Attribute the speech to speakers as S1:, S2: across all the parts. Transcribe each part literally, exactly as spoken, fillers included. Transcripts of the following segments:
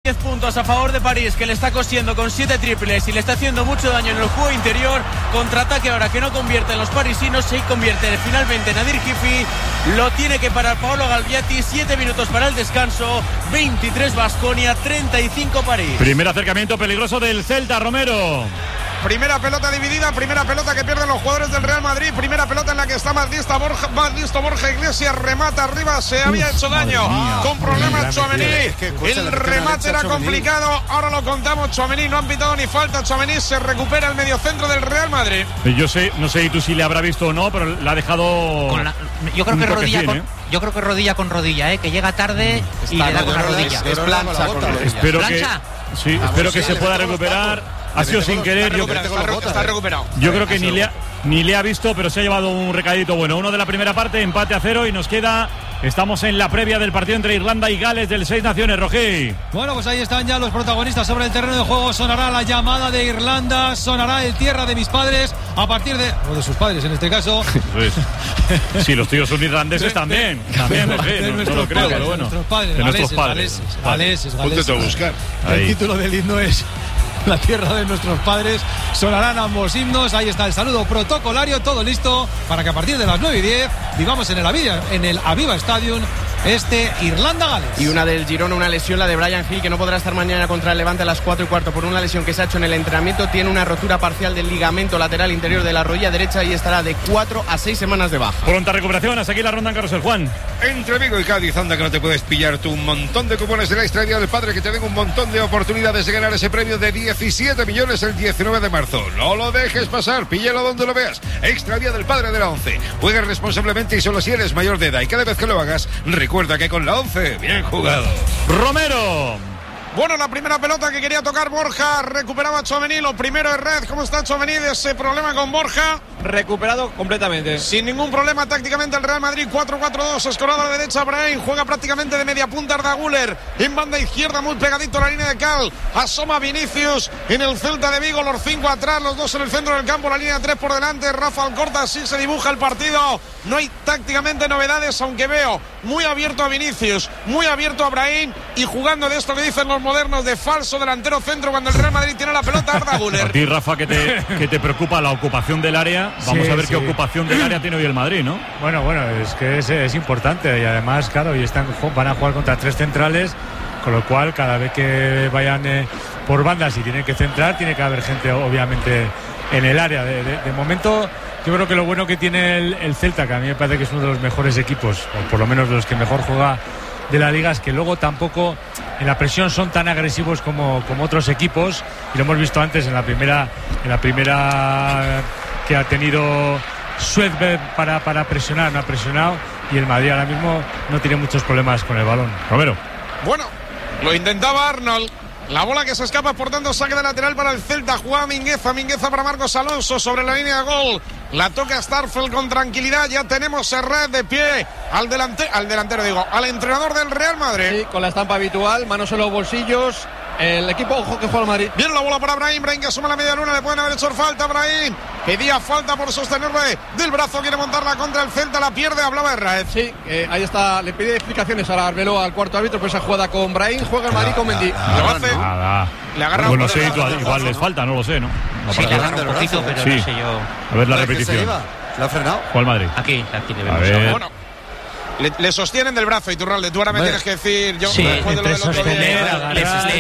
S1: diez puntos a favor de París, que le está cosiendo con siete triples y le está haciendo mucho daño en el juego interior. Contraataque ahora que no convierte en los parisinos, se convierte finalmente en Nadir Gifi. Lo tiene que parar Paolo Galviati. siete minutos para el descanso. veintitrés Baskonia, treinta y cinco París.
S2: Primer acercamiento peligroso del Celta, Romero.
S3: Primera pelota dividida, primera pelota que pierden los jugadores del Real Madrid, primera pelota en la que está más listo Borja, más listo Borja Iglesias, remata arriba, se había Uf, hecho daño, con problemas Tchouaméni, es que, el remate era complicado, ahora lo contamos, Tchouaméni no han pitado ni falta, Tchouaméni se recupera el mediocentro del Real Madrid.
S2: Yo sé, no sé tú si le habrá visto o no, pero la ha dejado
S4: con la, yo creo que rodilla con, ¿eh? yo creo que rodilla con rodilla, ¿eh? Que llega tarde mm, y le da con la rodilla.
S5: Es, es plancha con rodilla.
S2: Espero
S4: ¿Plancha?
S2: que sí, espero que se pueda recuperar. Ha sido sin querer. Yo,
S3: está recuperado.
S2: Yo creo que ni le, ha, ni le ha visto, pero se ha llevado un recadito bueno. Uno de la primera parte, empate a cero y nos queda. Estamos en la previa del partido entre Irlanda y Gales del Seis Naciones, Rojí.
S6: Bueno, pues ahí están ya los protagonistas sobre el terreno de juego. Sonará la llamada de Irlanda, sonará el tierra de mis padres a partir de. o de sus padres en este caso.
S2: Pues, sí, los tíos son irlandeses de, también. De, también, de, Rojí.
S6: De
S2: no,
S6: nuestros
S2: no lo creo,
S6: padres,
S2: pero bueno.
S6: De nuestros padres,
S2: de
S6: galeses,
S2: nuestros padres.
S6: Galeses, galeses, galeses.
S5: Ponte a buscar.
S6: El título del himno es. La tierra de nuestros padres. Sonarán ambos himnos. Ahí está el saludo protocolario. Todo listo para que a partir de las nueve y diez vivamos en el Aviva, en el Aviva Stadium este Irlanda-Gales.
S7: Y una del Girona, una lesión, la de Bryan Gil, que no podrá estar mañana contra el Levante a las cuatro y cuarto por una lesión que se ha hecho en el entrenamiento. Tiene una rotura parcial del ligamento lateral interior de la rodilla derecha y estará de cuatro a seis semanas de baja.
S2: Pronta recuperación. Hasta aquí la ronda en Carrusel, Juan.
S5: Entre Vigo y Cádiz, anda que no te puedes pillar tú un montón de cupones de la Extra Día del Padre que te den un montón de oportunidades de ganar ese premio de diecisiete millones el diecinueve de marzo. No lo dejes pasar, píllalo donde lo veas. Extra Día del Padre de la ONCE. Juega responsablemente y solo si eres mayor de edad. Y cada vez que lo hagas, recuerda que con la ONCE, bien jugado.
S2: Romero.
S3: Bueno, la primera pelota que quería tocar Borja, recuperaba Tchouaméni, lo primero es red. ¿Cómo está Tchouaméni de ese problema con Borja?
S1: Recuperado completamente.
S3: Sin ningún problema tácticamente el Real Madrid, cuatro cuatro dos, escorado a la derecha Brahim, juega prácticamente de media punta Arda Güler, en banda izquierda muy pegadito a la línea de cal, asoma Vinicius en el Celta de Vigo, los cinco atrás, los dos en el centro del campo, la línea de tres por delante, Rafa Alcorta, así se dibuja el partido, no hay tácticamente novedades, aunque veo muy abierto a Vinicius, muy abierto a Brahim y jugando de esto que dicen los modernos de falso delantero centro cuando el Real Madrid tiene la pelota Arda Güler.
S2: A ti, Rafa, que te, que te preocupa la ocupación del área. Vamos sí, a ver sí. qué ocupación del área tiene hoy el Madrid, ¿no?
S8: Bueno, bueno, es que es, es importante y además, claro, y están, van a jugar contra tres centrales, con lo cual cada vez que vayan eh, por bandas y tienen que centrar, tiene que haber gente obviamente en el área. De, de, de momento, yo creo que lo bueno que tiene el, el Celta, que a mí me parece que es uno de los mejores equipos, o por lo menos de los que mejor juega de la liga, es que luego tampoco en la presión son tan agresivos como, como otros equipos, y lo hemos visto antes en la primera en la primera que ha tenido Suedberg para, para presionar, no ha presionado, y el Madrid ahora mismo no tiene muchos problemas con el balón.
S2: Romero.
S3: Bueno, lo intentaba Arnold. La bola que se escapa, por tanto, saque de lateral para el Celta. Juega Mingueza, Mingueza para Marcos Alonso sobre la línea de gol. La toca Starfelt con tranquilidad. Ya tenemos a red de pie al, delante, al delantero, digo, al entrenador del Real Madrid.
S1: Sí, con la estampa habitual, manos en los bolsillos. El equipo, ojo que juega el Madrid.
S3: Bien la bola para Brahim, Brahim que asuma la media luna, le pueden haber hecho falta a Brahim. Pedía falta por sostenerle del brazo, quiere montarla contra el Celta, la pierde, hablaba de Raed.
S1: Sí, eh, ahí está, le pide explicaciones a Arbeloa, al cuarto árbitro, por esa jugada con Brahim, juega el Madrid con Mendy.
S2: Lo hace. Nada.
S3: Le agarra
S2: bueno, no sé, igual, igual les falta, no lo sé, ¿no? no
S4: sí, le agarra un poquito, pero sí. no sé yo.
S2: A ver la repetición.
S5: ¿La ha frenado?
S2: ¿Cuál Madrid?
S4: Aquí, aquí le vemos.
S2: A ver.
S3: Bueno. Le, le sostienen del brazo, Iturralde. Tú ahora me tienes que decir. Yo,
S4: sí,
S3: después de lo del otro día,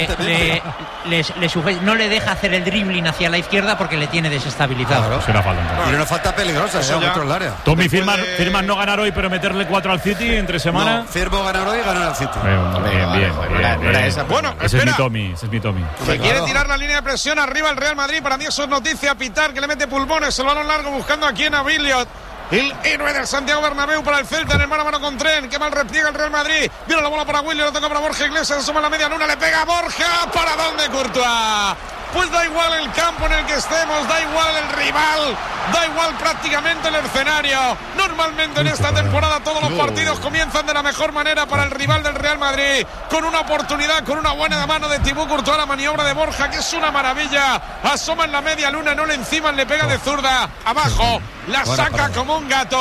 S4: le, le, le suje, no le deja hacer el dribbling hacia la izquierda porque le tiene desestabilizado.
S2: Claro, será falta.
S5: Bueno, y una falta peligrosa, eso ya. El área.
S2: Tommy, firman, de... firman no ganar hoy, pero meterle cuatro al City entre semana.
S5: No, firmo ganar hoy y ganar al City.
S2: Bien, bien, bien.
S3: Bueno, bien, bien, bien. Esa, bueno,
S2: ese
S3: espera.
S2: es mi Tommy, ese es mi Tommy.
S3: Se claro. quiere tirar la línea de presión arriba el Real Madrid. Para mí eso es noticia. Pitar que le mete pulmones. El balón largo buscando aquí en Aviliot. El héroe del Santiago Bernabéu para el Celta en el mano a mano con Tren. Qué mal repliega el Real Madrid. Viene la bola para Willy, lo toca para Borja Iglesias. Asoma la media luna, le pega a Borja. ¿Para dónde, Courtois? Pues da igual el campo en el que estemos, da igual el rival, da igual prácticamente el escenario. Normalmente en esta temporada todos los partidos comienzan de la mejor manera para el rival del Real Madrid, con una oportunidad, con una buena mano de Thibaut Courtois, la maniobra de Borja, que es una maravilla. Asoma en la media luna, no le encima, le pega de zurda, abajo, la saca como un gato.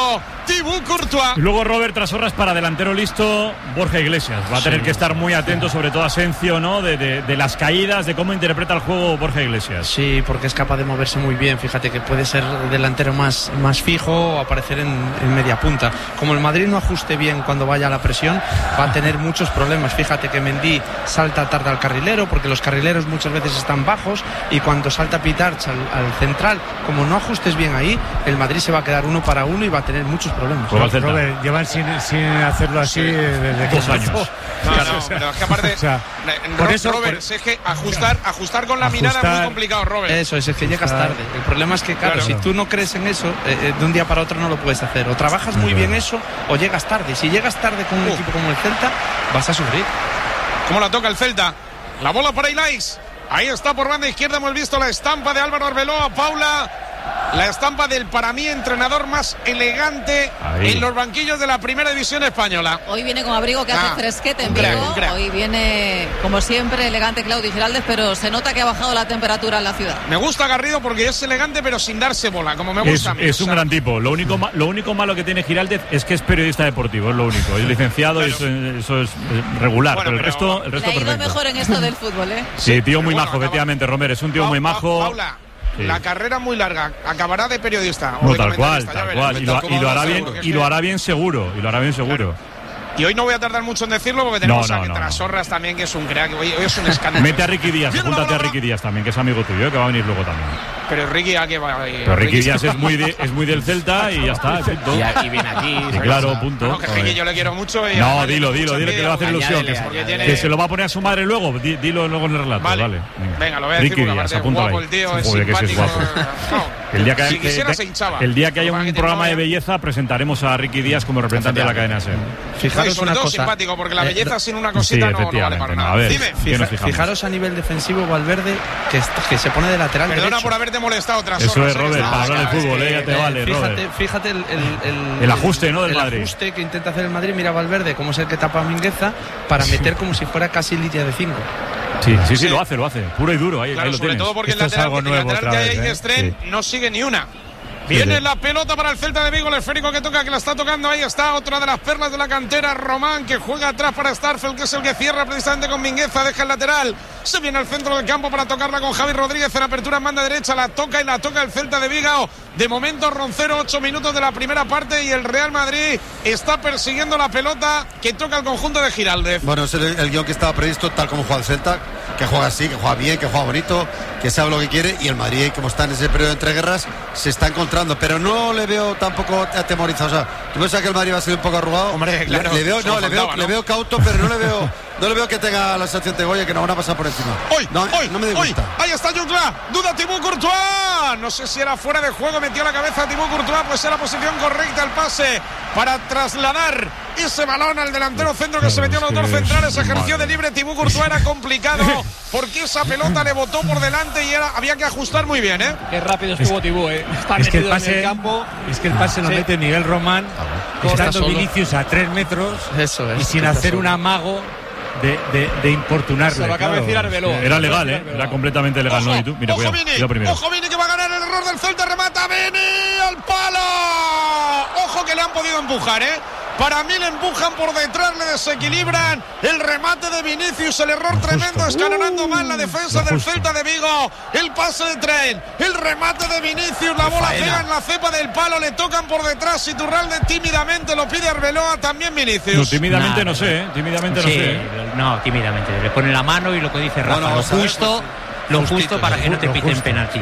S3: Thibaut Courtois.
S2: Y luego Robert Trasorras para delantero listo, Borja Iglesias. Va a tener sí. que estar muy atento, sobre todo Asencio, ¿no? De, de, de las caídas, de cómo interpreta el juego Borja Iglesias.
S7: Sí, porque es capaz de moverse muy bien. Fíjate que puede ser delantero más, más fijo o aparecer en, en media punta. Como el Madrid no ajuste bien cuando vaya a la presión, va a tener muchos problemas. Fíjate que Mendy salta tarde al carrilero, porque los carrileros muchas veces están bajos, y cuando salta Pitarch al, al central, como no ajustes bien ahí, el Madrid se va a quedar uno para uno y va a tener muchos problemas.
S8: Robert, llevan sin, sin hacerlo así sí. desde
S2: dos años.
S3: No, no, pero es que aparte, o sea, por eso, Robert, por... es que ajustar, ajustar con la ajustar, mirada es muy complicado, Robert.
S7: Eso es, es que llegas tarde. El problema es que, claro, claro. si tú no crees en eso, eh, de un día para otro no lo puedes hacer. O trabajas muy bien eso, o llegas tarde. Si llegas tarde con un uh. equipo como el Celta, vas a sufrir.
S3: ¿Cómo la toca el Celta? La bola para Ilais. Ahí está por banda izquierda, hemos visto la estampa de Álvaro Arbeloa, Paula. La estampa del, para mí, entrenador más elegante ahí en los banquillos de la primera división española.
S9: Hoy viene con abrigo que ah, hace fresquete en Vigo. Hoy viene, como siempre, elegante Claudio Giraldez, pero se nota que ha bajado la temperatura en la ciudad.
S3: Me gusta Garrido porque es elegante, pero sin darse bola, como me gusta
S2: es,
S3: a mí.
S2: Es
S3: o sea,
S2: un gran tipo. Lo único, lo único malo que tiene Giraldez es que es periodista deportivo, es lo único. Es licenciado y eso, eso es regular, bueno, pero el pero resto, el resto
S9: le ha ido
S2: perfecto.
S9: mejor en esto del fútbol, ¿eh?
S2: Sí, tío muy bueno, majo, acaba... efectivamente, Romer. Es un tío pa muy majo.
S3: Paula. Sí. La carrera muy larga, acabará de periodista.
S2: No,
S3: o de
S2: tal cual, tal cual. Y lo, y lo hará bien, y lo hará bien seguro, y lo hará bien seguro.
S3: Claro. Y hoy no voy a tardar mucho en decirlo porque tenemos
S2: no, no,
S3: a
S2: no,
S3: Trasorras no. también, que es un crack. Hoy, hoy es un escándalo.
S2: Mete a Ricky Díaz, apúntate a Ricky Díaz también, que es amigo tuyo, que va a venir luego también.
S3: Pero Ricky, ¿a qué va a ir?
S2: Pero Ricky Díaz es muy, de, es muy del Celta y ya está. Punto.
S7: Y aquí viene aquí.
S2: Y claro, punto.
S3: No, que Ricky yo le quiero mucho. Y
S2: no, dilo, dilo, dilo, que le va a hacer ilusión. Que, tiene... que se lo va a poner a su madre luego. Dilo luego en el relato. Vale, vale.
S3: Venga. Venga, lo voy a decir.
S2: Ricky Díaz, apúntalo ahí.
S3: El tío es simpático.
S2: El día que, que, el día que haya un programa de belleza presentaremos a Ricky Díaz como representante de la cadena SER.
S3: Fijaros una cosa. simpático porque la belleza sin una cosita
S2: sí,
S3: no, no vale para nada.
S2: A ver,
S3: Dime.
S7: Fija, fijaros a nivel defensivo Valverde que, que se pone de lateral
S3: Perdona
S7: derecho.
S3: por haberte molestado tras
S2: Eso es, Robert, para hablar de fútbol, eh, ya te vale,
S7: fíjate,
S2: Robert.
S7: Fíjate el, el, el,
S2: el ajuste, ¿no? Del
S7: el
S2: Madrid.
S7: El ajuste que intenta hacer el Madrid. Mira Valverde como es el que tapa a Mingueza para meter como si fuera casi línea de cinco.
S2: Sí, sí, sí, lo hace, lo hace. Puro y duro, ahí,
S3: claro,
S2: ahí lo
S3: sobre
S2: tienes.
S3: todo porque
S2: Esto
S3: el lateral,
S2: es algo nuevo
S3: el lateral que hay
S2: vez,
S3: de
S2: ¿eh?
S3: Estren sí. no sigue ni una. Viene sí, la pelota para el Celta de Vigo, el esférico que toca, que la está tocando, ahí está otra de las perlas de la cantera, Román, que juega atrás para Starfelt, que es el que cierra precisamente con Mingueza, deja el lateral, se viene al centro del campo para tocarla con Javi Rodríguez en apertura en banda derecha, la toca y la toca el Celta de Vigo. De momento Roncero, ocho minutos de la primera parte y el Real Madrid está persiguiendo la pelota que toca el conjunto de Giraldez.
S10: Bueno, es el, el guión que estaba previsto, tal como juega el Celta, que juega así, que juega bien, que juega bonito, que sabe lo que quiere, y el Madrid, como está en ese periodo de entreguerras, se está encontrando, pero no le veo tampoco atemorizado. O sea, ¿tú piensas que el Madrid va a ser un poco arrugado?
S3: Hombre, claro,
S10: le, le veo, no,
S3: faltaba,
S10: le veo,
S3: ¿no?
S10: le veo cauto, pero no le veo, no le veo que tenga la sensación de Goya, que nos van a pasar por encima.
S3: Hoy,
S10: no,
S3: hoy,
S10: no me
S3: hoy,
S10: gusta.
S3: Ahí está Juncla, duda Thibaut Courtois. No sé si era fuera de juego, metió la cabeza Thibaut Courtois, pues era la posición correcta el pase para trasladar ese balón al delantero centro que se metió en los dos centrales, ejerció de libre Thibaut Courtois, era complicado porque esa pelota le botó por delante y era, había que ajustar muy bien, ¿eh?
S11: Qué rápido estuvo Thibaut, ¿eh? Está
S8: es que el
S11: metido
S8: pase,
S11: en el campo.
S8: Es que el pase lo
S11: sí.
S8: mete Miguel Román, estando Vinicius a tres metros
S7: Eso es,
S8: y sin hacer
S7: solo.
S8: un amago de, de, de importunarle.
S11: Se lo acaba de decir Arbeloa.
S2: Era legal, ¿eh? Era completamente legal,
S3: ojo,
S2: ¿no? Y tú, mira,
S3: ojo,
S2: cuidado,
S3: Vini,
S2: cuidado primero.
S3: ojo Vini, que va a ganar el error del Celta, remata Vini al palo. Ojo que le han podido empujar, ¿eh? Para mí le empujan por detrás, le desequilibran. El remate de Vinicius, el error
S2: Justo.
S3: tremendo, escalonando mal la defensa del
S2: Justo.
S3: Celta de Vigo. El pase de tren, el remate de Vinicius, la bola pega en la cepa del palo, le tocan por detrás. Iturralde tímidamente lo pide Arbeloa, también Vinicius.
S2: No, tímidamente
S4: Nada,
S2: no sé, ¿eh? Tímidamente
S4: sí,
S2: no sé.
S4: no, tímidamente. Le pone la mano y lo que dice Rafa,
S10: No, no,
S4: lo
S10: ¿sabes?
S4: justo, lo
S10: Justito,
S4: justo para que no te
S2: Lo
S4: piten
S2: justo.
S4: penalti.
S2: Sí,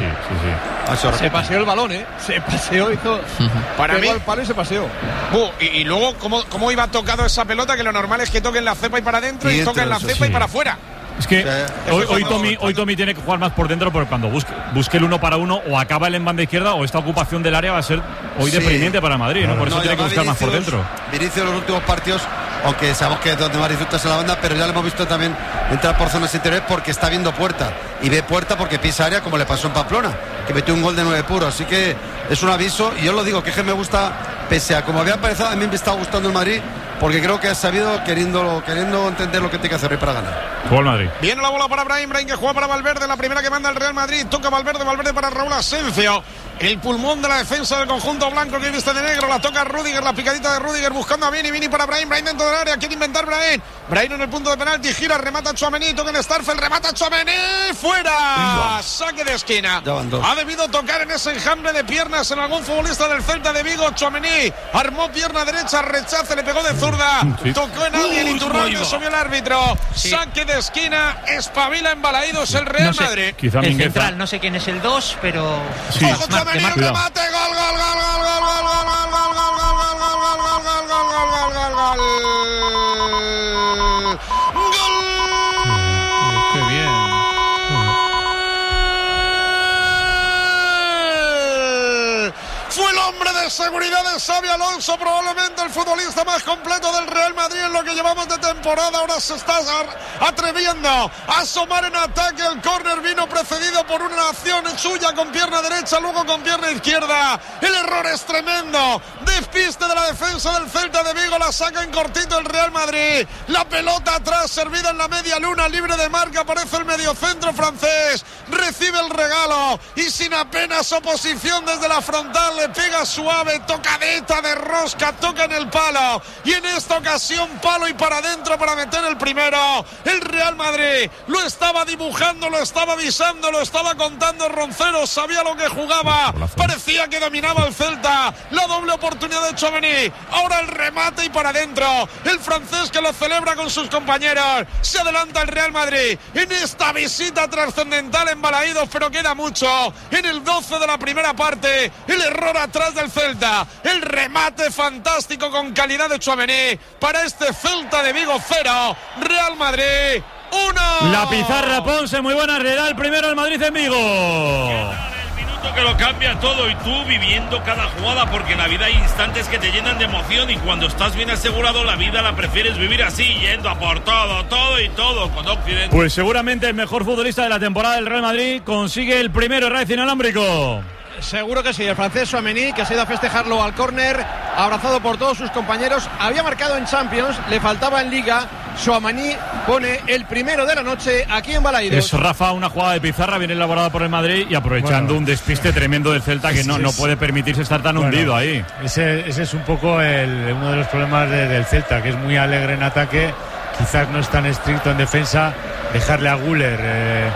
S2: sí, sí.
S11: Se paseó el balón, ¿eh? Se paseó, hizo.
S3: Para
S11: pegó
S3: mí-
S11: al palo y se paseó.
S3: Uh, y, y luego, ¿cómo, ¿cómo iba tocado esa pelota? Que lo normal es que toque en la cepa y para adentro y,
S10: Y
S3: toque en la
S10: entra,
S3: cepa
S2: sí.
S3: y para afuera.
S2: Es que
S10: Sí.
S2: hoy, hoy,
S3: cuando-
S2: Tommy, hoy Tommy tiene que jugar más por dentro porque cuando busque, busque el uno para uno o acaba él en banda izquierda o esta ocupación del área va a ser hoy
S10: Sí.
S2: deprimente para Madrid, ¿no? Por eso
S10: No,
S2: tiene
S10: y
S2: que buscar
S10: además
S2: más por
S10: Vinicius-
S2: dentro.
S10: Vinicius en los últimos partidos, aunque sabemos que es donde más disfruta es en la banda, pero ya lo hemos visto también entrar por zonas interiores porque está viendo puerta. Y ve puerta porque pisa área, como le pasó en Pamplona, que metió un gol de nueve puro. Así que es un aviso. Y yo lo digo, que es que me gusta, pese a como había empezado, a mí me está gustando el Madrid, porque creo que ha sabido, queriendo, queriendo entender lo que tiene que hacer hoy para ganar.
S2: Juega el Madrid.
S3: Viene la bola para Brahim, Brahim que juega para Valverde, la primera que manda el Real Madrid, toca Valverde, Valverde para Raúl Asensio, el pulmón de la defensa del conjunto blanco que viste de negro, la toca Rüdiger, la picadita de Rüdiger buscando a Vini, Vini para Brahim, Brahim dentro del área, quiere inventar Brahim, Brahim en el punto de penalti, gira, remata Tchouaméni, toca en Starfel, remata Tchouaméni, fuera, saque de esquina, ha debido tocar en ese enjambre de piernas en algún futbolista del Celta de Vigo, Tchouaméni, armó pierna derecha, rechace, le pegó de zurda, sí. tocó en alguien y Turralde subió el árbitro, sí. saque de esquina, espabila en Balaídos el Real no sé, Madrid.
S4: Quizá el central, no sé quién es el dos, pero...
S3: Sí. Ojo, Tchouaméni, el remate, gol, gol, gol, gol, gol, gol, gol, gol, gol, gol, gol, gol, gol, gol, gol, gol, gol, gol,
S6: qué bien.
S3: Fue el hombre de seguridad de Xabi Alonso, probablemente el futbolista más completo del Real Madrid en lo que llevamos de temporada. Ahora se está atreviendo a asomar en ataque. El córner vino precedido por una acción suya con pierna derecha, luego con pierna izquierda. El error es tremendo. Despiste de la defensa del Celta de Vigo, la saca en cortito el Real Madrid. La pelota atrás, servida en la media luna, libre de marca, aparece el mediocentro francés. Recibe el regalo y sin apenas oposición desde la frontal le pega suave, tocadita de rosca, toca en el palo y en esta ocasión palo y para adentro para meter el primero. El Real Madrid lo estaba dibujando, lo estaba avisando, lo estaba contando Roncero, sabía lo que jugaba, parecía que dominaba el Celta. La doble oportunidad de Tchouaméni, ahora el remate y para adentro, el francés que lo celebra con sus compañeros. Se adelanta el Real Madrid en esta visita trascendental en Balaídos, pero queda mucho. En el doce de la primera parte, el error atrás del Celta, el remate fantástico con calidad de Tchouaméni para este Celta de Vigo cero, Real Madrid uno.
S2: La pizarra Ponce, muy buena, le da el primero al Madrid en Vigo.
S12: Que lo cambia todo y tú viviendo cada jugada, porque en la vida hay instantes que te llenan de emoción y cuando estás bien asegurado la vida la prefieres vivir así, yendo a por todo, todo y todo con Occidente.
S2: Pues seguramente el mejor futbolista de la temporada del Real Madrid consigue el primero, Raiz inalámbrico.
S11: Seguro que sí, el francés Tchouaméni, que se ha ido a festejarlo al córner, abrazado por todos sus compañeros, había marcado en Champions, le faltaba en Liga. Tchouaméni pone el primero de la noche aquí en Balaídos.
S2: Es, Rafa, una jugada de pizarra bien elaborada por el Madrid y aprovechando bueno, un despiste tremendo del Celta que no, no puede permitirse estar tan bueno, hundido ahí.
S8: Ese, ese es un poco el, uno de los problemas de, del Celta, que es muy alegre en ataque, quizás no es tan estricto en defensa. Dejarle a Güler eh,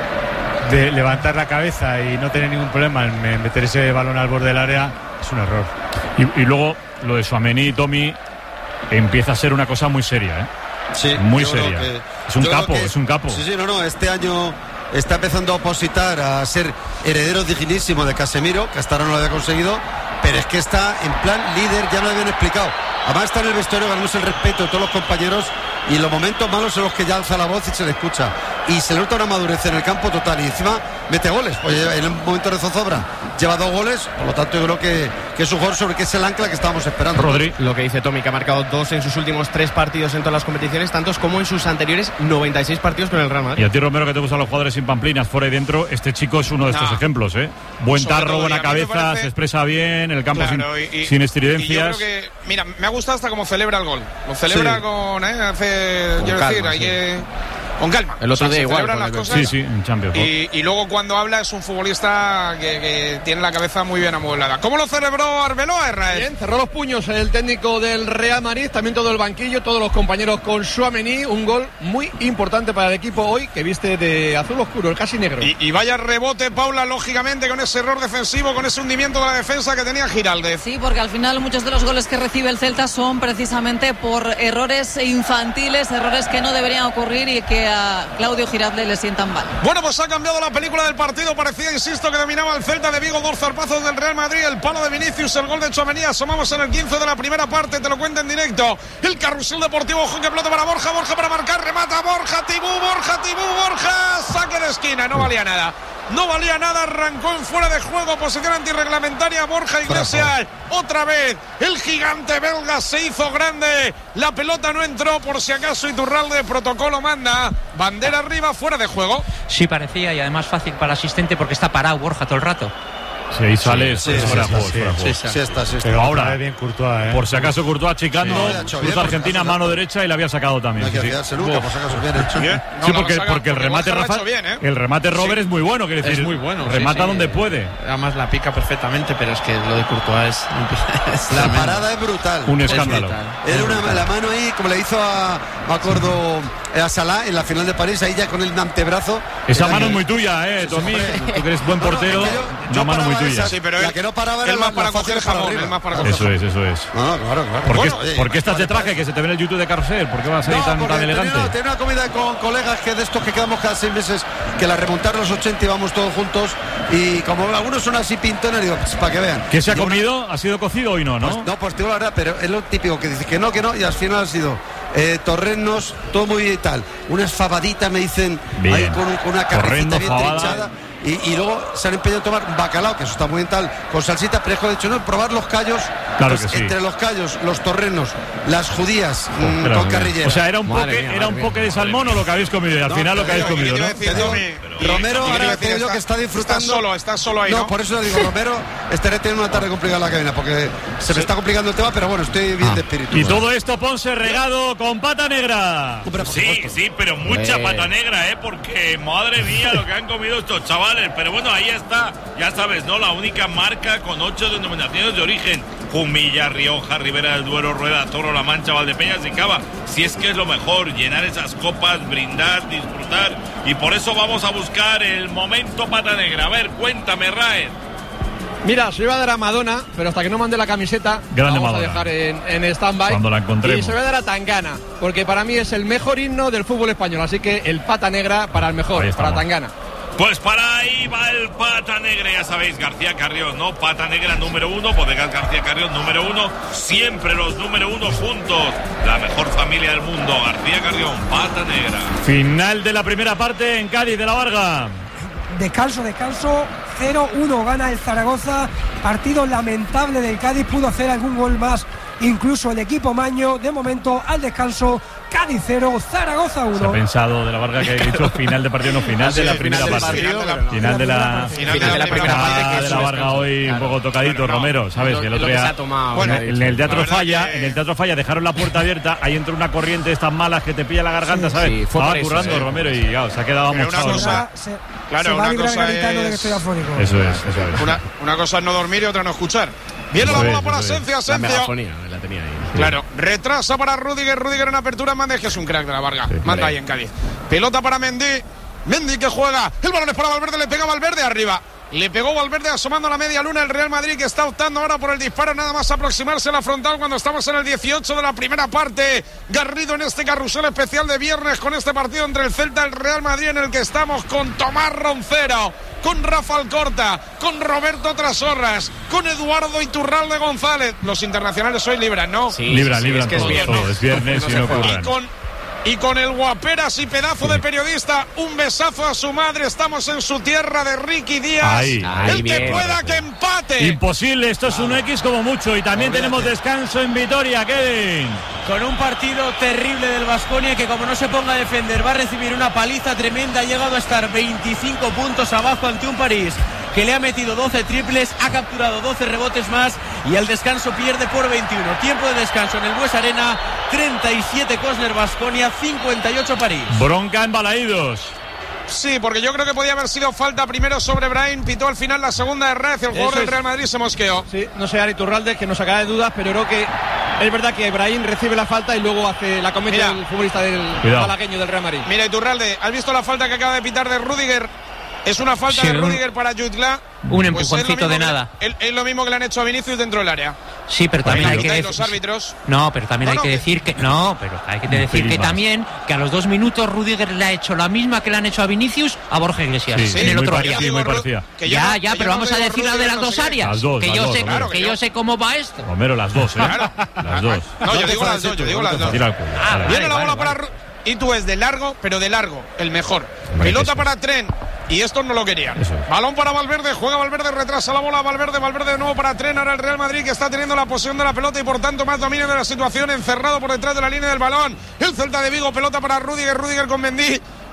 S8: de levantar la cabeza y no tener ningún problema en meter ese balón al borde del área es un error.
S2: Y, y luego lo de Tchouaméni y Tommy empieza a ser una cosa muy seria, ¿eh?
S10: Sí,
S2: muy seria.
S10: Que,
S2: es un capo, que, es un capo.
S10: Sí, sí, no, no, este año está empezando a opositar a ser heredero dignísimo de Casemiro, que hasta ahora no lo había conseguido, pero es que está en plan líder, ya lo habían explicado. Además está en el vestuario ganándose el respeto de todos los compañeros y los momentos malos son los que ya alza la voz y se le escucha. Y se le nota una madurez en el campo total y encima mete goles. Pues en el momento de zozobra lleva dos goles, por lo tanto yo creo que, que es un jugador sobre que es el ancla que estábamos esperando.
S11: Rodri. Lo que dice Tommy, que ha marcado dos en sus últimos tres partidos en todas las competiciones, tantos como en sus anteriores noventa y seis partidos con el Real Madrid.
S2: Y a ti, Romero, que te gustan los jugadores sin pamplinas, fuera y dentro, este chico es uno de estos no. ejemplos, ¿eh? Buen tarro, todo, buena cabeza, parece... se expresa bien, en el campo claro, sin, y, sin estridencias.
S3: Y yo creo que, mira, me ha gustado hasta como celebra el gol. Lo celebra sí. con, ¿eh? Hace, con quiero calma, decir, hay sí. que... Con calma.
S11: El otro o sea, día igual.
S3: Las cosas.
S2: Sí, sí, en Champions.
S3: Y, y luego cuando habla es un futbolista que, que tiene la cabeza muy bien amueblada. ¿Cómo lo celebró Arbeloa, Israel?
S11: Bien, cerró los puños el técnico del Real Madrid, también todo el banquillo, todos los compañeros con Tchouaméni. Un gol muy importante para el equipo hoy, que viste de azul oscuro, el casi negro.
S3: Y, y vaya rebote, Paula, lógicamente, con ese error defensivo, con ese hundimiento de la defensa que tenía Giraldez.
S9: Sí, porque al final muchos de los goles que recibe el Celta son precisamente por errores infantiles, errores que no deberían ocurrir y que a Claudio Giraldez le sientan mal.
S3: Bueno, pues ha cambiado la película del partido. Parecía, insisto, que dominaba el Celta de Vigo. Dos zarpazos del Real Madrid, el palo de Vinicius, el gol de Tchouaméni. Asomamos en el quince de la primera parte, te lo cuento en directo. El carrusel deportivo, ojo que pelota para Borja, Borja para marcar, remata Borja, Tibú, Borja, Tibú, Borja, saque de esquina, no valía nada. No valía nada, arrancó en fuera de juego, posición antirreglamentaria. Borja Iglesias, otra vez el gigante belga se hizo grande, la pelota no entró, por si acaso Iturralde, protocolo manda, bandera arriba, fuera de juego.
S4: Sí, parecía, y además fácil para el asistente porque está parado Borja todo el rato.
S2: Si ahí sale,
S10: Sí,
S2: es
S10: sí,
S2: fuera
S10: sí,
S2: de juego,
S10: sí,
S2: fuera de
S10: sí,
S2: juego.
S10: sí, sí está, sí está.
S2: Pero ahora,
S8: bien Courtois, ¿eh?
S2: por si acaso Courtois achicando,
S10: Sí, lo ha hecho bien,
S2: cruza
S10: porque
S2: Argentina,
S10: ha-
S2: mano derecha y la había sacado también.
S10: No hay que
S2: sí, sí.
S10: fiarse nunca, por si acaso bien hecho.
S3: Bien. No,
S2: Sí,
S3: no,
S2: porque,
S3: lo saca,
S2: porque el remate,
S3: Borja lo ha
S2: Rafa,
S3: hecho bien, ¿eh?
S2: el remate Robert es muy bueno, quiere decir,
S7: Es muy bueno. sí,
S2: remata
S7: sí.
S2: donde puede.
S7: Además la pica perfectamente, pero es que lo de Courtois es, es
S10: La
S7: tremendo.
S10: parada es brutal.
S2: Un
S10: Es
S2: escándalo.
S10: brutal. Era una, la mano ahí, como le hizo a, me acuerdo, a Salah en la final de París, ahí ya con el antebrazo.
S2: Esa
S10: Era
S2: mano
S10: que-
S2: es muy tuya, eh, Tommy. Tú que eres buen
S10: No, no,
S2: portero,
S10: es que yo-
S2: una
S10: yo
S2: mano muy
S10: paraba
S2: tuya.
S10: esa-
S3: Sí, pero
S10: la
S3: él-
S10: que no paraba era
S3: él
S10: la,
S3: más para
S10: la fácil
S3: coger
S10: para
S3: jamón,
S10: arriba.
S3: él más para coger
S2: Eso es, eso es.
S10: No, no, claro, claro.
S2: ¿Por qué,
S10: Bueno, eh,
S2: por qué estás de
S10: vale,
S2: traje? Que se te ve en el YouTube de Carrusel. ¿Por qué vas a ir
S10: No,
S2: tan,
S10: porque
S2: tan
S10: tenía,
S2: elegante?
S10: tenía una comida con colegas que de estos que quedamos cada seis meses, que la remontar los ochenta y vamos todos juntos. Y como algunos son así pintones, digo, pues, para que vean.
S2: ¿Qué se ha
S10: Digo,
S2: comido? ¿Ha sido cocido hoy no, no?
S10: Pues, no, pues te digo la verdad, pero es lo típico que dice que no, que no, y al final ha sido eh, torrenos, todo muy bien y tal. Unas fabaditas me dicen,
S2: Bien.
S10: ahí con, con una carnecita
S2: Torrendo,
S10: bien
S2: fabada.
S10: trinchada. Y, y luego se han empeñado en tomar bacalao, que eso está muy bien tal, con salsita, pero he dicho, no, probar los callos.
S2: Claro
S10: pues,
S2: que sí.
S10: Entre los callos, los torrenos, las judías mm,
S2: Pero,
S10: con carrillera.
S2: o sea, era un
S6: Madre
S2: poke,
S6: mía,
S2: era
S6: madre
S2: un
S6: mía.
S2: poke de salmón o lo que habéis comido. Y al
S10: No,
S2: final lo que habéis
S3: Pero, ¿qué
S2: comido,
S3: te iba
S2: ¿no?
S3: a decir,
S10: Te digo,
S3: Tommy?
S10: Romero
S3: Y- y
S10: ahora
S3: quiero
S10: te digo
S3: decir,
S10: que está disfrutando.
S3: Estás solo, estás solo ahí,
S10: No,
S3: ¿no?
S10: por eso le digo, Romero, estaré teniendo una tarde complicada en la cabina, porque se me está complicando el tema, pero bueno, estoy bien de espíritu.
S2: Y todo esto Ponce regado con pata negra.
S10: Hombre, por
S12: Sí,
S10: supuesto.
S12: sí, pero mucha pata negra, ¿eh? Porque, madre mía, lo que han comido estos chavales. Pero bueno, ahí está, ya sabes, ¿no? La única marca con ocho denominaciones de origen. Jumilla, Rioja, Ribera del Duero, Rueda, Toro, La Mancha, Valdepeñas y Cava. Si es que es lo mejor, llenar esas copas, brindar, disfrutar. Y por eso vamos a buscar el momento pata negra. A ver, cuéntame, Raed.
S11: Mira, se iba a dar a Madonna, pero hasta que no mande la camiseta,
S2: Grande
S11: vamos
S2: Madonna.
S11: a dejar en, en stand-by.
S2: Cuando la encontremos.
S11: Y se va a dar a Tangana, porque para mí es el mejor himno del fútbol español. Así que el pata negra para el mejor,
S2: Ahí
S11: para
S2: estamos.
S11: Tangana.
S12: Pues para ahí va el pata negra, ya sabéis, García Carrión, ¿no? Pata negra número uno, Bodegas García Carrión número uno, siempre los número uno juntos, la mejor familia del mundo, García Carrión, pata negra.
S2: Final de la primera parte en Cádiz de la Varga.
S13: Descanso, descanso, cero uno gana el Zaragoza, partido lamentable del Cádiz, pudo hacer algún gol más, incluso el equipo Maño, de momento al descanso, Cádiz cero, Zaragoza
S2: Se ha
S13: uno.
S2: pensado de la Varga que ha dicho final de partido, no final de la primera parte. Final de la
S3: Final de la primera
S2: Ah,
S3: parte, que
S2: de
S3: es
S2: la
S3: un
S2: Varga hoy un poco tocadito,
S3: Bueno, no.
S2: Romero, ¿sabes? Que el otro día
S3: Bueno,
S2: en el Teatro
S3: la verdad
S2: Falla,
S3: que-
S2: en el Teatro Falla dejaron la puerta abierta, ahí entra una corriente de estas malas que te pilla la garganta, ¿sabes?
S6: sí, fue
S2: Estaba
S6: por eso,
S2: currando
S6: sí.
S2: Romero y claro, se ha quedado
S3: Pero una
S2: mochado.
S3: cosa-
S13: Se,
S3: Claro,
S13: se va
S3: una
S13: a librar
S3: cosa
S13: Garitano de que
S3: es-
S13: estoy afónico.
S2: Eso es, eso es.
S3: Una, una cosa es no dormir y otra no escuchar. Viene
S2: Eso
S3: la bola
S2: es,
S3: para
S2: eso es.
S3: Asencio,
S6: La
S3: Asencio.
S6: megafonía, la tenía ahí.
S3: Claro, retrasa para Rudiger, Rudiger en apertura, Méndez, que es un crack de la Varga.
S2: Sí,
S3: Manda
S2: claro.
S3: ahí en Cádiz. Pelota para Mendy, Mendy que juega, el balón es para Valverde, le pega Valverde arriba. Le pegó Valverde asomando a la media luna el Real Madrid, que está optando ahora por el disparo, nada más aproximarse a la frontal cuando estamos en el dieciocho de la primera parte. Garrido en este carrusel especial de viernes con este partido entre el Celta y el Real Madrid, en el que estamos con Tomás Roncero, con Rafa Alcorta, con Roberto Trasorras, con Eduardo Iturralde González. Los internacionales hoy libran, ¿no?
S6: Sí,
S2: Libran,
S6: sí, sí,
S2: libran
S6: es que es
S2: todo,
S6: viernes.
S2: todo. Es viernes
S6: No
S2: y
S6: se
S2: no
S6: juega.
S3: Y
S2: ocurran.
S3: con, y con el guaperas y pedazo de periodista, un besazo a su madre. Estamos en su tierra de Ricky Díaz.
S2: Ahí.
S6: Ahí
S3: el que
S6: bien.
S3: pueda que empate.
S2: Imposible, esto es un X como mucho y también tenemos descanso en Vitoria, Kevin.
S1: Con un partido terrible del Baskonia que, como no se ponga a defender, va a recibir una paliza tremenda. Ha llegado a estar veinticinco puntos abajo ante un París que le ha metido doce triples, ha capturado doce rebotes más y al descanso pierde por veintiuno. Tiempo de descanso en el Bues Arena, treinta y siete Cosner Baskonia, cincuenta y ocho París.
S2: Bronca en Balaídos.
S3: Sí, porque yo creo que podía haber sido falta primero sobre Brahim. Pitó al final la segunda de Red. El jugador
S11: Eso
S3: del
S11: es.
S3: Real Madrid se mosqueó.
S11: Sí, no sé, Ari Turralde, que nos acaba de dudas, pero creo que es verdad que Ibrahim recibe la falta y luego hace la comete
S3: Mira.
S11: el futbolista del
S2: Cuidado.
S11: malagueño del Real Madrid.
S3: Mira, Iturralde, ¿has visto la falta que acaba de pitar de Rudiger? Es una falta
S4: Sí,
S3: de
S4: un-
S3: Rudiger para Jutla.
S4: Un
S3: Pues
S4: empujoncito
S3: es lo mismo
S4: de
S3: que-
S4: nada.
S3: Es, es lo mismo que le han hecho a Vinicius dentro del área.
S4: Sí, pero también hay que
S3: Y
S4: decir.
S3: los árbitros.
S4: No, pero también
S3: No,
S4: hay
S3: no,
S4: que
S3: que-
S4: decir que. No, pero hay que decir
S2: pelín
S4: que
S2: más.
S4: también que a los dos minutos Rudiger le ha hecho la misma que le han hecho a Vinicius a Borja Iglesias
S2: Sí,
S4: en el
S2: muy
S4: otro
S2: parecida,
S4: área.
S2: sí, muy parecida.
S3: Que yo
S4: Ya,
S3: no-
S4: ya,
S3: que
S4: pero
S3: yo
S4: vamos
S3: no
S4: a
S3: digo
S4: decir la de
S3: Rudiger,
S4: las
S3: no
S4: dos
S3: sé qué.
S4: áreas.
S2: Las dos,
S4: que
S2: las
S4: yo
S2: dos,
S4: sé,
S2: Romero.
S4: que yo sé cómo va esto.
S2: Romero, las dos, ¿eh? Las dos.
S3: No, yo digo las dos, yo digo las dos.
S2: Tira al cuello.
S4: Ah,
S2: Vale.
S3: Viene
S4: vale,
S3: la bola
S4: vale,
S3: para Ru- y tú es de largo, pero de largo, el mejor.
S2: Hombre,
S3: Pelota
S2: eso es.
S3: para Tren. Y estos no lo querían.
S2: Eso es.
S3: Balón para Valverde, juega Valverde, retrasa la bola Valverde, Valverde de nuevo para Tren. Ahora el Real Madrid que está teniendo la posesión de la pelota y por tanto más dominio de la situación, encerrado por detrás de la línea del balón. El Celta de Vigo, pelota para Rudiger, Rudiger con Mendy.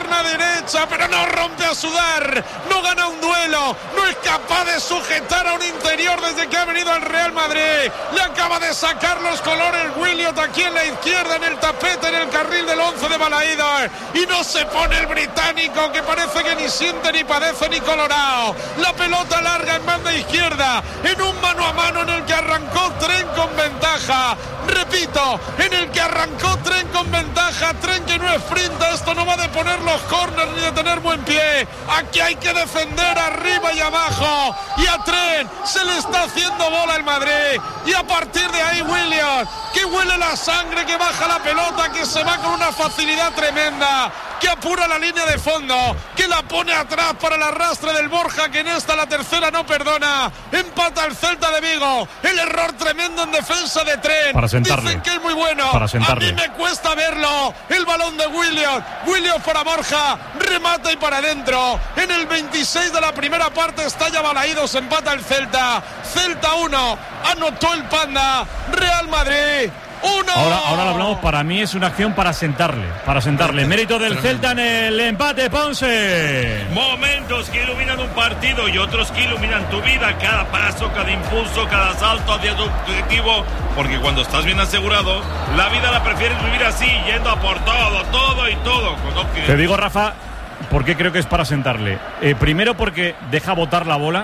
S3: pierna derecha, pero no rompe a sudar, no gana un duelo, no es capaz de sujetar a un interior desde que ha venido al Real Madrid. Le acaba de sacar los colores Williot aquí en la izquierda, en el tapete, en el carril del once de Balaídos, y no se pone el británico, que parece que ni siente ni padece ni colorado. La pelota larga en banda izquierda, en un mano a mano en el que arrancó Trent con ventaja. Repito, en el que arrancó Trent con ventaja. Trent que no sprinta, esto no va de poner los corners ni de tener buen pie. Aquí hay que defender arriba y abajo, y a Trent se le está haciendo bola el Madrid, y a partir de ahí Williams, que huele la sangre, que baja la pelota, que se va con una facilidad tremenda, que apura la línea de fondo, que la pone atrás para el arrastre del Borja, que en esta la tercera no perdona. Empata el Celta de Vigo. El error tremendo en defensa de Trent.
S2: Para sentarle.
S3: Dicen que es muy bueno.
S2: Para sentarle.
S3: A mí me cuesta verlo. El balón de Williams. Williams para Borja. Remata y para adentro. En el veintiséis de la primera parte estalla Balaídos. Empata el Celta. Celta uno. Anotó el Panda. Real Madrid uno.
S2: Ahora, ahora lo hablamos. Para mí es una acción para sentarle. Para sentarle. Mérito del Celta en el empate, Ponce.
S12: Momentos que iluminan un partido y otros que iluminan tu vida. Cada paso, cada impulso, cada salto hacia tu objetivo. Porque cuando estás bien asegurado, la vida la prefieres vivir así, yendo a por todo, todo y todo.
S2: Te digo, Rafa, ¿por qué creo que es para sentarle? Eh, primero porque deja botar la bola.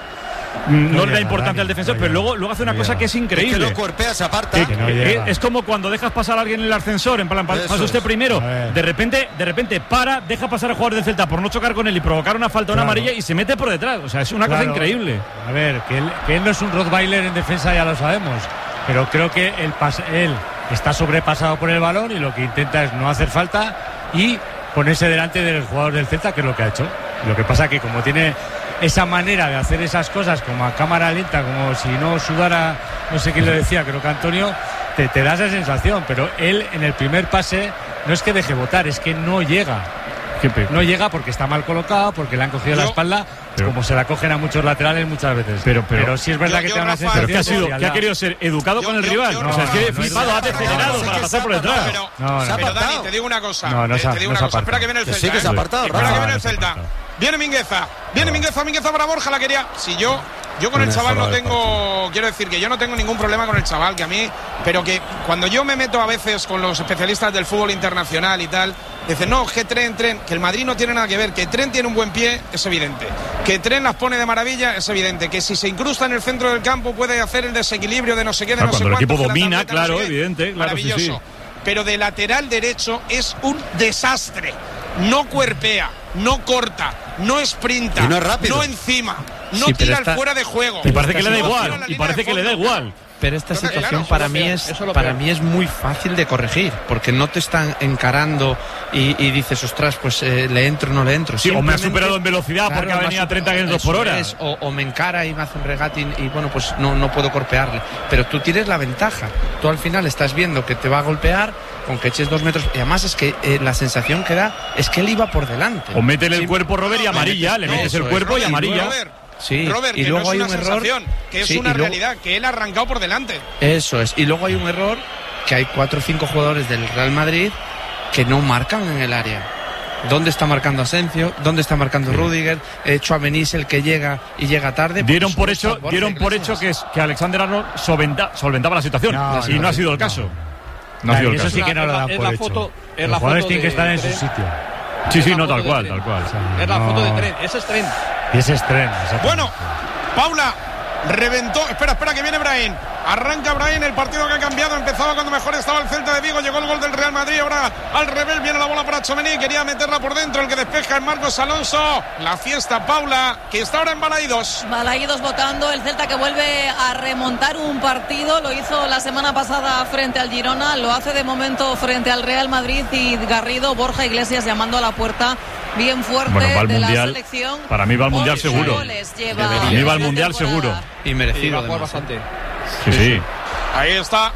S2: No, no le da importancia al defensor, no pero luego, luego hace una no cosa llega. que es increíble.
S10: Es que no cuerpea, se aparta.
S2: Que, que no es, es como cuando dejas pasar a alguien en el ascensor, en plan, pasa usted es. primero, de repente, de repente para, deja pasar al jugador del Celta por no chocar con él y provocar una falta, claro. una amarilla, y se mete por detrás. O sea, es una claro. cosa increíble.
S8: A ver, que él, que él no es un Rottweiler en defensa, ya lo sabemos, pero creo que él, él está sobrepasado por el balón y lo que intenta es no hacer falta y ponerse delante del jugador del Celta, que es lo que ha hecho. Lo que pasa que como tiene esa manera de hacer esas cosas como a cámara lenta, como si no sudara, no sé quién lo decía, creo que Antonio, te, te da esa sensación, pero él en el primer pase no es que deje botar, es que no llega. No llega porque está mal colocado, porque le han cogido yo, la espalda, pero, como se la cogen a muchos laterales muchas veces. Pero, pero, pero sí es verdad yo, que yo, te da una sensación.
S2: Pero que ha, sido, que ha querido ser educado yo, con el yo, rival. Yo, no, o sea, es que no, flipado, ha decelerado para pasar por detrás.
S3: Pero, no, no, pero Dani, te digo una cosa.
S2: No, no,
S3: te, te digo
S2: no
S3: una cosa. Espera que viene el Celta.
S10: Sí que se ha apartado.
S3: Espera que viene el Celta. Viene Mingueza. Viene Mingueza, Mingueza para Borja, la quería. Si yo. Yo con el chaval no tengo, quiero decir que yo no tengo ningún problema con el chaval, que a mí, pero que cuando yo me meto a veces con los especialistas del fútbol internacional y tal, dicen, no, que Trent, Trent, que el Madrid no tiene nada que ver, que Trent tiene un buen pie, es evidente, que Trent las pone de maravilla, es evidente, que si se incrusta en el centro del campo puede hacer el desequilibrio de no sé qué, de
S2: ah,
S3: no sé
S2: cuánto.
S3: Cuando
S2: el equipo domina, claro, no sé evidente, claro,
S3: maravilloso.
S2: Sí, sí.
S3: Pero de lateral derecho es un desastre. No cuerpea, no corta, no sprinta,
S10: no, es rápido.
S3: no encima, no
S14: sí,
S3: tira
S14: esta,
S3: al fuera de juego.
S2: Y parece que le da igual, y parece que le da igual.
S14: Pero esta
S3: Pero
S14: situación
S3: claro,
S14: para mí es para mí es muy fácil de corregir, porque no te están encarando y, y dices, ostras, pues eh, le entro o no le entro.
S2: Sí, o me ha superado en velocidad, claro, porque ha venido a treinta kilómetros por hora.
S14: Es, o, o me encara y me hace un regate y, y bueno, pues no, no puedo golpearle. Pero tú tienes la ventaja. Tú al final estás viendo que te va a golpear, con que eches dos metros. Y además es que eh, la sensación que da es que él iba por delante.
S2: O métele el cuerpo, Robert, y amarilla. Le metes el cuerpo y amarilla.
S14: Sí,
S3: Robert,
S14: y
S3: que
S14: luego
S3: no es
S14: hay
S3: una
S14: un error,
S3: sensación, que es
S14: sí,
S3: una
S14: luego,
S3: realidad, que él ha arrancado por delante.
S14: Eso es, y luego hay un error, que hay cuatro o cinco jugadores del Real Madrid que no marcan en el área. ¿Dónde está marcando Asensio? ¿Dónde está marcando sí. Rudiger? Tchouaméni es el que llega y llega tarde.
S2: Dieron por hecho, dieron por hecho que, es, que Alexander Arnold solventa, solventaba la situación, no, y no, no ha sido el caso. No, no ha sido el
S11: eso
S2: caso.
S11: sí que no lo dan por hecho. Foto, Los jugadores tienen que estar en su sitio.
S2: Sí, sí, no, tal cual, tal cual.
S11: Es la foto de Trent, ese es Trent.
S8: Y ese es Trent.
S3: Bueno, Paula reventó. Espera, espera, que viene Brahim. Arranca Brahim, el partido que ha cambiado. Empezaba cuando mejor estaba el Celta de Vigo. Llegó el gol del Real Madrid. Ahora al revés viene la bola para Tchouaméni. Quería meterla por dentro. El que despeja es Marcos Alonso. La fiesta, Paula, que está ahora en Balaídos.
S9: Balaídos votando. El Celta que vuelve a remontar un partido. Lo hizo la semana pasada frente al Girona. Lo hace de momento frente al Real Madrid. Y Garrido, Borja Iglesias llamando a la puerta bien fuerte bueno, va al de mundial, la selección.
S2: Para mí va al mundial seguro. Para mí va al mundial seguro.
S14: Y merecido.
S11: Y va a bastante.
S2: Sí, sí.
S3: Ahí está.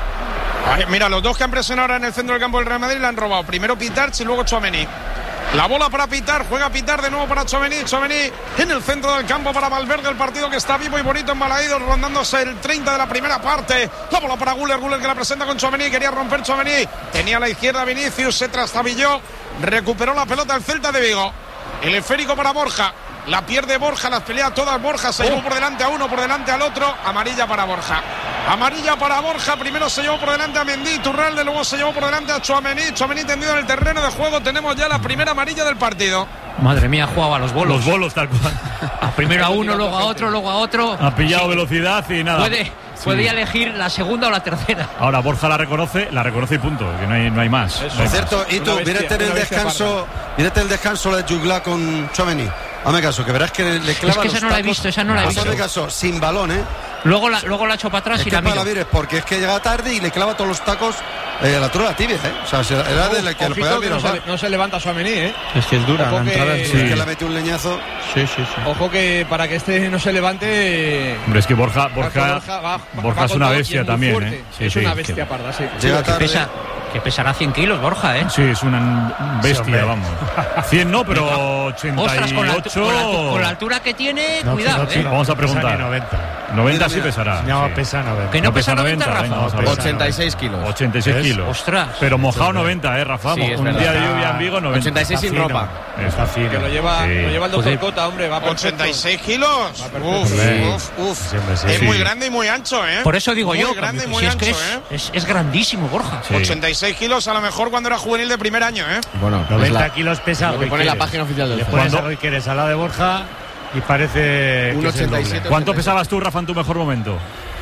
S3: Ahí, mira, los dos que han presionado ahora en el centro del campo del Real Madrid le han robado. Primero Pitarch y luego Tchouaméni. La bola para Pitar, juega Pitar de nuevo para Tchouaméni. Tchouaméni en el centro del campo para Valverde. El partido que está vivo y bonito en Balaídos, rondándose el treinta de la primera parte. La bola para Güler, Güler que la presenta con Tchouaméni. Quería romper Tchouaméni. Tenía a la izquierda Vinicius, se trastabilló. Recuperó la pelota el Celta de Vigo. El esférico para Borja. La pierde Borja, las pelea todas Borja. Se llevó por delante a uno, por delante al otro. Amarilla para Borja. Amarilla para Borja. Primero se llevó por delante a Mendy. Turralde, luego se llevó por delante a Tchouaméni. Tchouaméni tendido en el terreno de juego. Tenemos ya la primera amarilla del partido.
S4: Madre mía, jugaba a los bolos.
S2: Los bolos, tal cual.
S4: Primero a uno, luego a otro, luego a otro.
S2: Ha pillado sí. velocidad y nada.
S4: Puede, podía sí. elegir la segunda o la tercera.
S2: Ahora Borja la reconoce, la reconoce y punto, que no hay, no hay más.
S10: Por cierto, y tú, mírate en el descanso, mírate el descanso la de Jugla con Tchouaméni. Hazme caso, que verás que le, le clava
S4: es que esa
S10: los
S4: no la he visto, esa no la he visto.
S10: Hazme caso, sin balón, ¿eh?
S4: Luego la, luego la echo para atrás
S10: es
S4: y
S10: que
S4: la miro.
S10: La mires porque es que llega tarde y le clava todos los tacos eh, a la altura de la tibia, ¿eh? O sea, era de la que lo podía mirar.
S11: No, se, no se levanta Tchouaméni, ¿eh?
S14: Es que es dura,
S11: Ojo
S14: la entrada
S11: que,
S14: es
S10: sí. Es que le mete un leñazo.
S14: Sí, sí, sí.
S11: Ojo que para que este no se levante.
S2: Hombre, es que Borja, Borja, Borja, va, Borja
S11: va
S2: es una bestia también, ¿eh?
S11: Sí, es sí, una bestia que, parda, sí.
S10: Llega
S4: que, pesa, que pesará cien kilos, Borja, ¿eh?
S2: Sí, es una bestia, sí, vamos. cien no, pero ochenta y ocho.
S4: Ostras, con, la, con, la, con la altura que tiene,
S8: no,
S4: cuidado,
S8: no,
S4: ¿eh?
S8: No,
S2: vamos a preguntar.
S8: noventa.
S2: noventa sí pesará.
S8: No,
S2: sí.
S8: pesa noventa.
S4: Que no, no pesa noventa, Rafa.
S2: Venga,
S8: no,
S15: ochenta y seis kilos.
S2: ochenta y seis kilos.
S4: Ostras.
S2: Pero mojado noventa, ¿eh, Rafa?
S15: Sí,
S2: un
S15: verdad.
S2: día de lluvia en Vigo, noventa.
S15: ochenta y seis sin ropa.
S2: Está fino.
S11: Que lo lleva,
S2: sí.
S11: lo lleva el doctor Cota, hombre. Va
S3: ochenta y seis kilos. Uf, uf, uf.
S8: Siempre, sí.
S3: Es
S2: sí.
S3: muy grande y muy ancho, ¿eh?
S4: Por eso digo
S3: muy
S4: yo.
S3: Muy grande y muy
S4: si
S3: ancho,
S4: es que
S3: ¿eh?
S4: es, es, es grandísimo, Borja.
S2: Sí.
S3: ochenta y seis kilos a lo mejor cuando era juvenil de primer año, ¿eh?
S15: Bueno,
S8: noventa
S15: la,
S8: kilos pesa.
S15: Lo que pone la página oficial del
S8: Le pones a Roy Quieres al lado de Borja y parece.
S15: Un
S8: que es el
S15: ochenta y
S8: doble.
S15: siete.
S2: ¿Cuánto pesabas tú, Rafa, en tu mejor momento?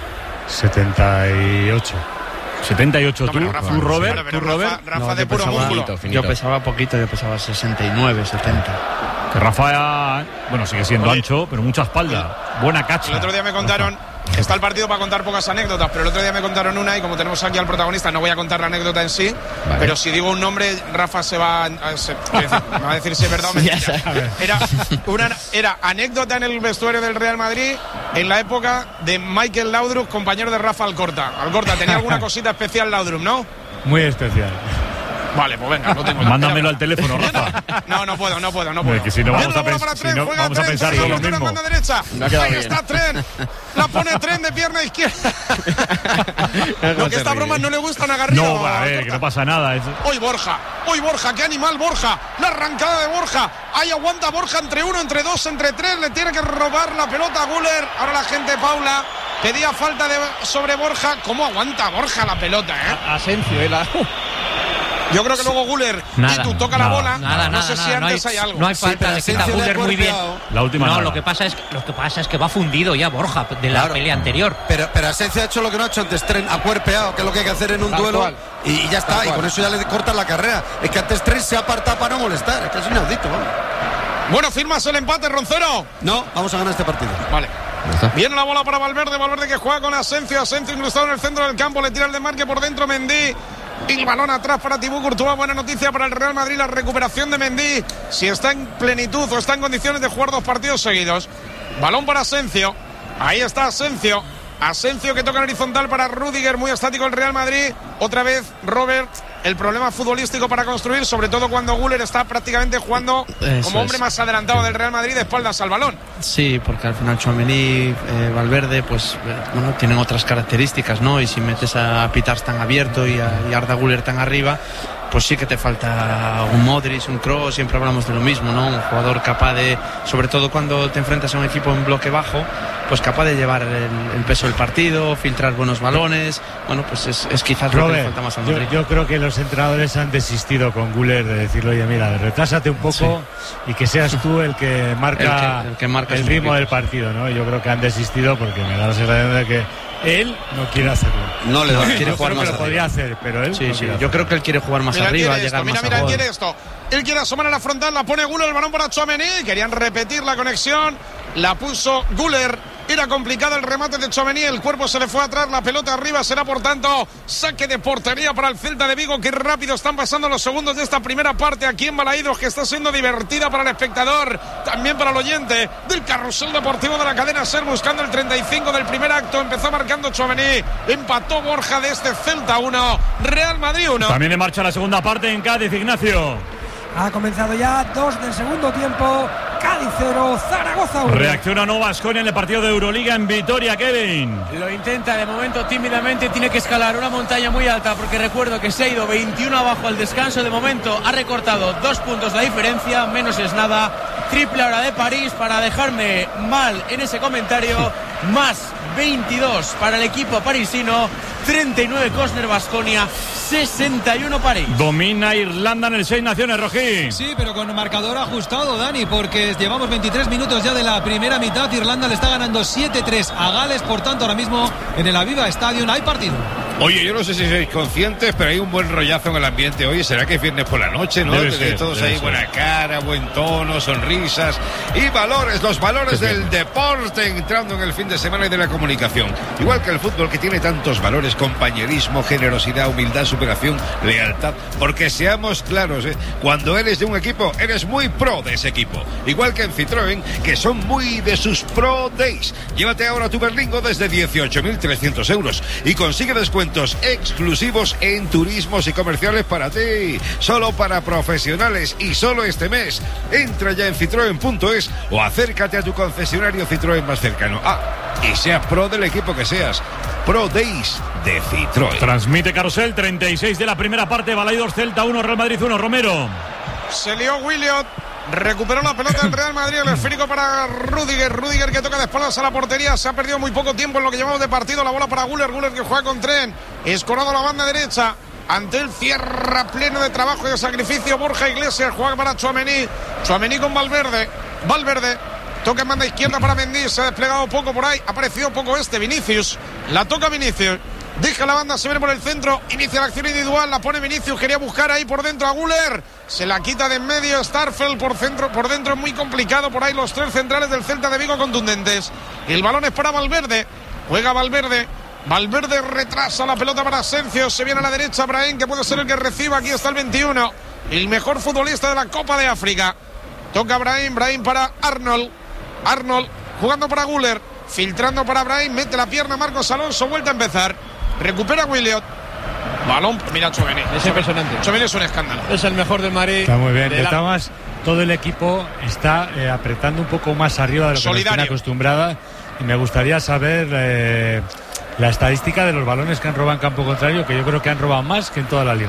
S8: setenta y ocho.
S2: setenta y ocho.
S3: No,
S2: ¿Tú,
S3: pero Rafa,
S2: ¿Tú, Robert?
S3: pero, pero
S2: ¿Tú, Robert?
S3: Rafa, Rafa
S14: No,
S3: de
S14: yo
S3: puro
S14: pesaba-
S3: músculo.
S15: finito, finito.
S14: Yo pesaba poquito, yo pesaba sesenta y nueve, setenta.
S2: Que Rafa, bueno, sigue siendo
S3: Oye.
S2: ancho, pero mucha espalda. Buena cacha.
S3: El otro día me contaron, está el partido para contar pocas anécdotas, pero el otro día me contaron una y como tenemos aquí al protagonista, no voy a contar la anécdota en sí,
S15: vale.
S3: pero si digo un nombre, Rafa se va a, se, me va a decir si es verdad o mentira. Era, una, era anécdota en el vestuario del Real Madrid en la época de Michael Laudrup, compañero de Rafa Alcorta. Alcorta, tenía alguna cosita especial Laudrup, ¿no?
S8: Muy especial.
S3: Vale, pues venga, no tengo.
S2: Mándamelo al teléfono, Rafa.
S3: No, no puedo, no puedo, no puedo.
S2: Que si no vamos,
S3: Viene
S2: a,
S3: la bola
S2: pens
S3: para
S2: si
S3: Tren,
S2: no,
S3: juega
S2: vamos a
S3: Tren,
S2: pensar
S3: Sergio
S2: todo lo
S3: Aguilera,
S2: mismo.
S3: banda derecha.
S15: No ha quedado
S3: Ahí
S15: bien.
S3: está Tren. La pone Tren de pierna izquierda. Lo que estas bromas no le gustan a Garrido.
S2: No, a ver, que no pasa nada. Es...
S3: Hoy Borja, hoy Borja, qué animal Borja. La arrancada de Borja. Ahí aguanta Borja entre uno, entre dos, entre tres. Le tiene que robar la pelota a Güler. Ahora la gente Paula pedía falta de sobre Borja. ¿Cómo aguanta Borja la pelota, eh?
S11: Asencio, eh, la...
S3: Yo creo que luego Güler y tú toca
S2: nada,
S3: la bola.
S4: Nada,
S3: no
S4: nada,
S3: sé
S4: nada,
S3: si
S4: no
S3: antes
S4: hay,
S3: hay, algo.
S4: No hay falta
S10: Sí,
S4: de quita
S10: pero
S4: Güler muy bien.
S2: La última
S4: No,
S2: nada.
S4: lo que pasa es lo que pasa es que va fundido ya Borja de la
S10: Claro.
S4: pelea anterior.
S10: Pero, pero Asencio ha hecho lo que no ha hecho antes, Tren ha cuerpeado, que es lo que hay que hacer en un
S11: Tal
S10: duelo.
S11: cual.
S10: Y, y ya está,
S11: Tal
S10: y
S11: cual.
S10: con eso ya le cortan la carrera. Es que antes Tren se ha apartado para no molestar, es que es inaudito, vamos.
S3: Bueno, firmas el empate, Roncero.
S10: No, vamos a ganar este partido.
S3: Vale. Viene la bola para Valverde, Valverde que juega con Asencio, Asencio incrustado en el centro del campo, le tira el desmarque por dentro Mendy. Y el balón atrás para Thibaut Courtois. Buena noticia para el Real Madrid, la recuperación de Mendy. Si está en plenitud o está en condiciones de jugar dos partidos seguidos. Balón para Asencio. Ahí está Asencio. Asencio que toca en horizontal para Rüdiger, muy estático el Real Madrid. Otra vez Robert, el problema futbolístico para construir, sobre todo cuando Güler está prácticamente jugando
S14: Eso
S3: como hombre
S14: es.
S3: más adelantado del Real Madrid de espaldas al balón.
S14: Sí, porque al final Tchouaméni, eh, Valverde, pues eh, bueno, tienen otras características, ¿no? Y si metes a Pitars tan abierto y a, y a Arda Güler tan arriba, pues sí que te falta un Modric, un Kroos, siempre hablamos de lo mismo, ¿no? Un jugador capaz de, sobre todo cuando te enfrentas a un equipo en bloque bajo, pues capaz de llevar el, el peso del partido, filtrar buenos balones. Bueno, pues es, es quizás lo que le
S8: Robert,
S14: falta más al
S8: yo,
S14: Madrid.
S8: yo creo que los entrenadores han desistido con Güler de decirle, oye, mira, retrásate un poco
S14: Sí.
S8: y que seas tú el que marca
S14: El que- el que marca
S8: el
S14: sus
S8: ritmo del
S14: ritmos.
S8: partido, ¿no? Yo creo que han desistido porque me da la sensación de que él no quiere hacerlo.
S10: No le da.
S14: quiere
S8: Yo
S14: jugar
S8: creo
S14: más
S8: que lo
S14: arriba.
S8: podía hacer, pero él
S14: Sí,
S8: no
S14: sí,
S8: quiere
S14: yo
S8: hacerlo.
S14: creo que él quiere jugar más
S3: Mira,
S14: arriba,
S3: quiere
S14: llegar
S3: esto, mira,
S14: más
S3: mira,
S14: a gol.
S3: quiere esto. Él quiere asomar a la frontal, la pone Güler, el balón para Tchouaméni. Querían repetir la conexión, la puso Güler. Era complicado el remate de Tchouaméni, el cuerpo se le fue atrás, la pelota arriba, será por tanto saque de portería para el Celta de Vigo. Qué rápido están pasando los segundos de esta primera parte aquí en Balaídos, que está siendo divertida para el espectador, también para el oyente del carrusel deportivo de la cadena SER, buscando el treinta y cinco del primer acto. Empezó marcando Tchouaméni, empató Borja de este Celta uno, Real Madrid uno.
S2: También en marcha la segunda parte en Cádiz, Ignacio.
S13: Ha comenzado ya dos del segundo tiempo. Cádiz cero, Zaragoza uno.
S2: Reacciona Nova Baskonia en el partido de Euroliga en Vitoria, Kevin.
S1: Lo intenta de momento tímidamente, tiene que escalar una montaña muy alta porque recuerdo que se ha ido veintiuno abajo al descanso. De momento ha recortado dos puntos la diferencia, menos es nada. Triple ahora de París para dejarme mal en ese comentario. Más veintidós para el equipo parisino, treinta y nueve Cosner Baskonia, sesenta y uno París.
S2: Domina Irlanda en el Seis Naciones, Rojín.
S6: Sí, pero con marcador ajustado, Dani, porque llevamos veintitrés minutos ya de la primera mitad. Irlanda le está ganando siete tres a Gales, por tanto ahora mismo en el Aviva Stadium hay partido.
S5: Oye, yo no sé si sois conscientes, pero hay un buen rollazo en el ambiente hoy. ¿Será que es viernes por la noche, no?
S2: Debe
S5: Tenéis
S2: ser,
S5: todos
S2: debe
S5: ahí
S2: ser.
S5: buena cara, buen tono, sonrisas y valores, los valores del deporte entrando en el fin de semana y de la comunicación. Igual que el fútbol, que tiene tantos valores: compañerismo, generosidad, humildad, superación, lealtad. Porque seamos claros, ¿eh? Cuando eres de un equipo, eres muy pro de ese equipo. Igual que en Citroën, que son muy de sus Pro Days. Llévate ahora tu Berlingo desde dieciocho mil trescientos euros y consigue descuentos exclusivos en turismos y comerciales para ti, solo para profesionales y solo este mes. Entra ya en citroen punto es o acércate a tu concesionario Citroën más cercano. Ah, y seas pro del equipo que seas. Pro Days de Citroën.
S2: Transmite Carrusel, treinta y seis de la primera parte. Balaidos Celta uno, Real Madrid uno. Romero.
S3: Se lió Williot. Recuperó la pelota el Real Madrid, el esférico para Rüdiger, Rüdiger que toca de espaldas a la portería, se ha perdido muy poco tiempo en lo que llevamos de partido, la bola para Güler, Güler que juega con Tren, escorado a la banda derecha, ante el cierra pleno de trabajo y de sacrificio, Borja Iglesias, juega para Tchouaméni, Tchouaméni con Valverde, Valverde, toca en banda izquierda para Mendy, se ha desplegado poco por ahí, ha aparecido poco este, Vinicius, la toca Vinicius. Deja la banda, se viene por el centro, inicia la acción individual, la pone Vinicius, quería buscar ahí por dentro a Güler, se la quita de en medio, Starfelt por centro, por dentro es muy complicado, por ahí los tres centrales del Celta de Vigo contundentes, el balón es para Valverde, juega Valverde, Valverde retrasa la pelota para Asensio, se viene a la derecha Brahim, que puede ser el que reciba, aquí está el veintiuno, el mejor futbolista de la Copa de África, toca Brahim, Brahim para Arnold, Arnold jugando para Güler, filtrando para Brahim, mete la pierna Marcos Alonso, vuelta a empezar. Recupera Williot. Balón, mira Tchouaméni.
S11: Es impresionante.
S3: Tchouaméni es un escándalo.
S11: Es el mejor del Madrid.
S8: Está muy bien.
S11: De
S8: De
S11: la...
S8: todas maneras, todo el equipo está eh, apretando un poco más arriba de lo que nos tiene acostumbrada. Y me gustaría saber eh, la estadística de los balones que han robado en campo contrario, que yo creo que han robado más que en toda la liga.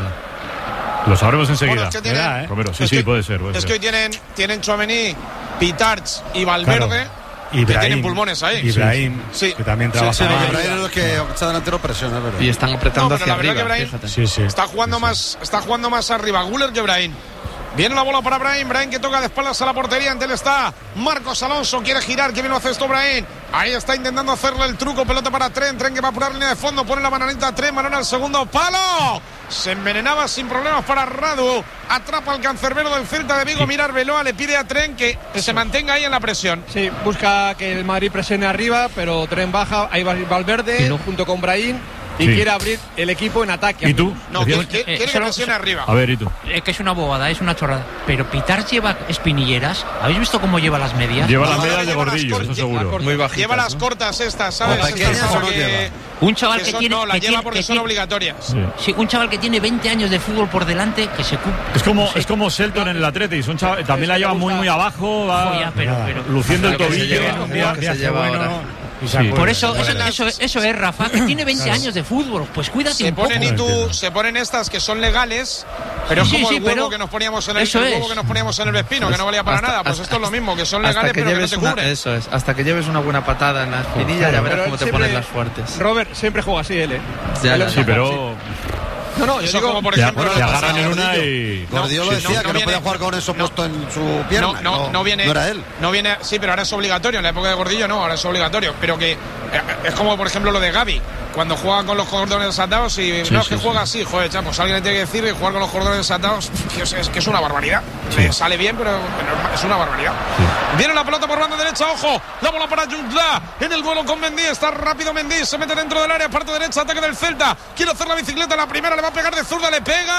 S2: Lo sabremos enseguida.
S3: Bueno, es que tienen,
S2: ¿verdad, eh? Romero, sí,
S3: es
S2: sí,
S3: que,
S2: puede ser. Puede
S3: es
S2: ser.
S3: que hoy tienen, tienen Tchouaméni, Pitarch y Valverde.
S8: Claro.
S3: Que
S8: Ibrahim,
S3: tienen pulmones ahí.
S8: Ibrahim,
S3: sí.
S8: que también trabaja.
S3: Sí, sí,
S8: más.
S10: Ibrahim es lo que está delantero presiona, ¿verdad?
S14: Y están apretando
S3: No, pero
S14: hacia
S3: la verdad
S14: arriba.
S3: que Brahim
S14: Fíjate.
S8: Sí, sí.
S3: está jugando
S8: Sí, sí.
S3: más, está jugando más arriba Güler que Brahim. Viene la bola para Brahim, Brahim que toca de espaldas a la portería, ante él está Marcos Alonso, quiere girar, que bien lo hace esto Brahim, ahí está intentando hacerle el truco, pelota para Tren, Tren que va a apurar línea de fondo, pone la bananita a Tren, balón al segundo palo, se envenenaba sin problemas para Radu, atrapa al cancerbero del Celta de Vigo, Mirar Veloa, le pide a Tren que se mantenga ahí en la presión.
S11: Sí, busca que el Madrid presione arriba, pero Tren baja, ahí va Valverde
S4: no?
S11: junto con Brahim y
S2: Sí.
S11: quiere abrir el equipo en ataque.
S2: ¿Y tú?
S3: No,
S2: ¿Decías?
S3: quiere, quiere
S4: Eh,
S3: que
S4: solo-
S3: presione arriba.
S2: A ver, ¿y tú?
S4: Es que es una bobada, es una chorrada. Pero Pitar lleva espinilleras. ¿Habéis visto cómo lleva las medias?
S2: Lleva
S3: No,
S2: las
S3: no,
S2: medias de
S3: lleva las
S2: gordillo,
S3: cor-
S2: eso seguro.
S14: Muy bajitas,
S3: Lleva las
S14: ¿no?
S3: cortas estas, ¿sabes?
S10: O pequeñas
S3: Estas
S10: o no
S3: que-
S10: lleva.
S4: Un chaval
S3: que
S4: que,
S3: son-
S4: tiene.
S3: no, la
S4: que
S3: lleva
S4: tiene-
S3: porque
S4: que
S3: son
S4: tiene-
S3: obligatorias.
S2: Sí.
S4: Sí, un chaval que tiene veinte años de fútbol por delante, que se cu-
S2: Es como,
S4: no sé.
S2: es como Selton en el Atleti, son chaval- también la lleva muy muy abajo, va
S4: Joya, pero, pero-
S2: luciendo el
S14: Lo que se
S2: tobillo.
S14: lleva,
S2: un
S14: lo
S2: día-
S14: que
S2: día
S14: se lleva
S2: bueno,
S14: ahora.
S2: y se Sí. acuerda.
S4: Por eso, eso,
S3: Buenas.
S4: eso, eso es, Rafa, que tiene veinte años de fútbol. Pues cuídate
S3: Se
S4: un poco.
S3: ponen, y tú, se ponen estas que son legales, pero es
S4: Sí,
S3: como
S4: sí,
S3: el huevo
S4: pero
S3: que nos poníamos en el,
S4: eso
S3: el huevo
S4: es.
S3: que nos poníamos en el Vespino, que no valía para
S14: Hasta-
S3: nada. Pues
S14: hasta-
S3: esto es lo mismo, que son
S14: Hasta
S3: legales,
S14: que
S3: pero que no
S14: lleves
S3: te
S14: una,
S3: cubren.
S14: eso es, hasta que lleves una buena patada en la espinilla, ya verás
S11: Pero
S14: cómo te
S11: siempre-
S14: ponen las fuertes.
S11: Robert siempre juega así, él, ¿eh?
S14: Ya,
S11: Él
S14: ya.
S11: es
S2: Sí,
S11: mejor,
S2: pero
S11: No, no, yo
S3: Eso
S11: digo,
S3: como por
S2: te,
S3: ejemplo,
S2: te
S3: lo
S2: agarran
S3: pasado.
S2: en una
S10: Gordillo.
S2: y...
S10: Gordillo lo
S3: sí,
S10: decía,
S3: no,
S10: que
S3: no
S10: no
S3: viene-
S10: podía jugar con eso
S3: no.
S10: puesto en su pierna.
S3: No, no, no viene.
S10: No era él.
S3: No viene, sí, pero ahora es obligatorio. En la época de Gordillo no, ahora es obligatorio. Pero que eh, es como, por ejemplo, lo de Gavi, cuando juega con los cordones desatados y
S2: Sí,
S3: no es
S2: sí,
S3: que
S2: sí.
S3: juega así, joder, chamos, alguien le tiene que decir que jugar con los cordones desatados es, es que es una barbaridad.
S2: Sí.
S3: Eh, Sale bien, pero, pero es una barbaridad. Viene la pelota por banda derecha, ojo, la bola para Jutla en el duelo con Mendy, está rápido Mendy, se mete dentro del área, parte derecha, ataque del Celta, quiere hacer la bicicleta, la primera le va a pegar de zurda, le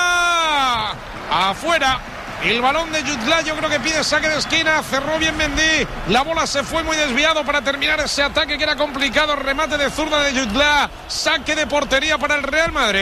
S3: pega afuera. El balón de Jutla, yo creo que pide saque de esquina, cerró bien Mendy, la bola se fue muy desviado para terminar ese ataque que era complicado, remate de zurda de Jutla, saque de portería para el Real Madrid.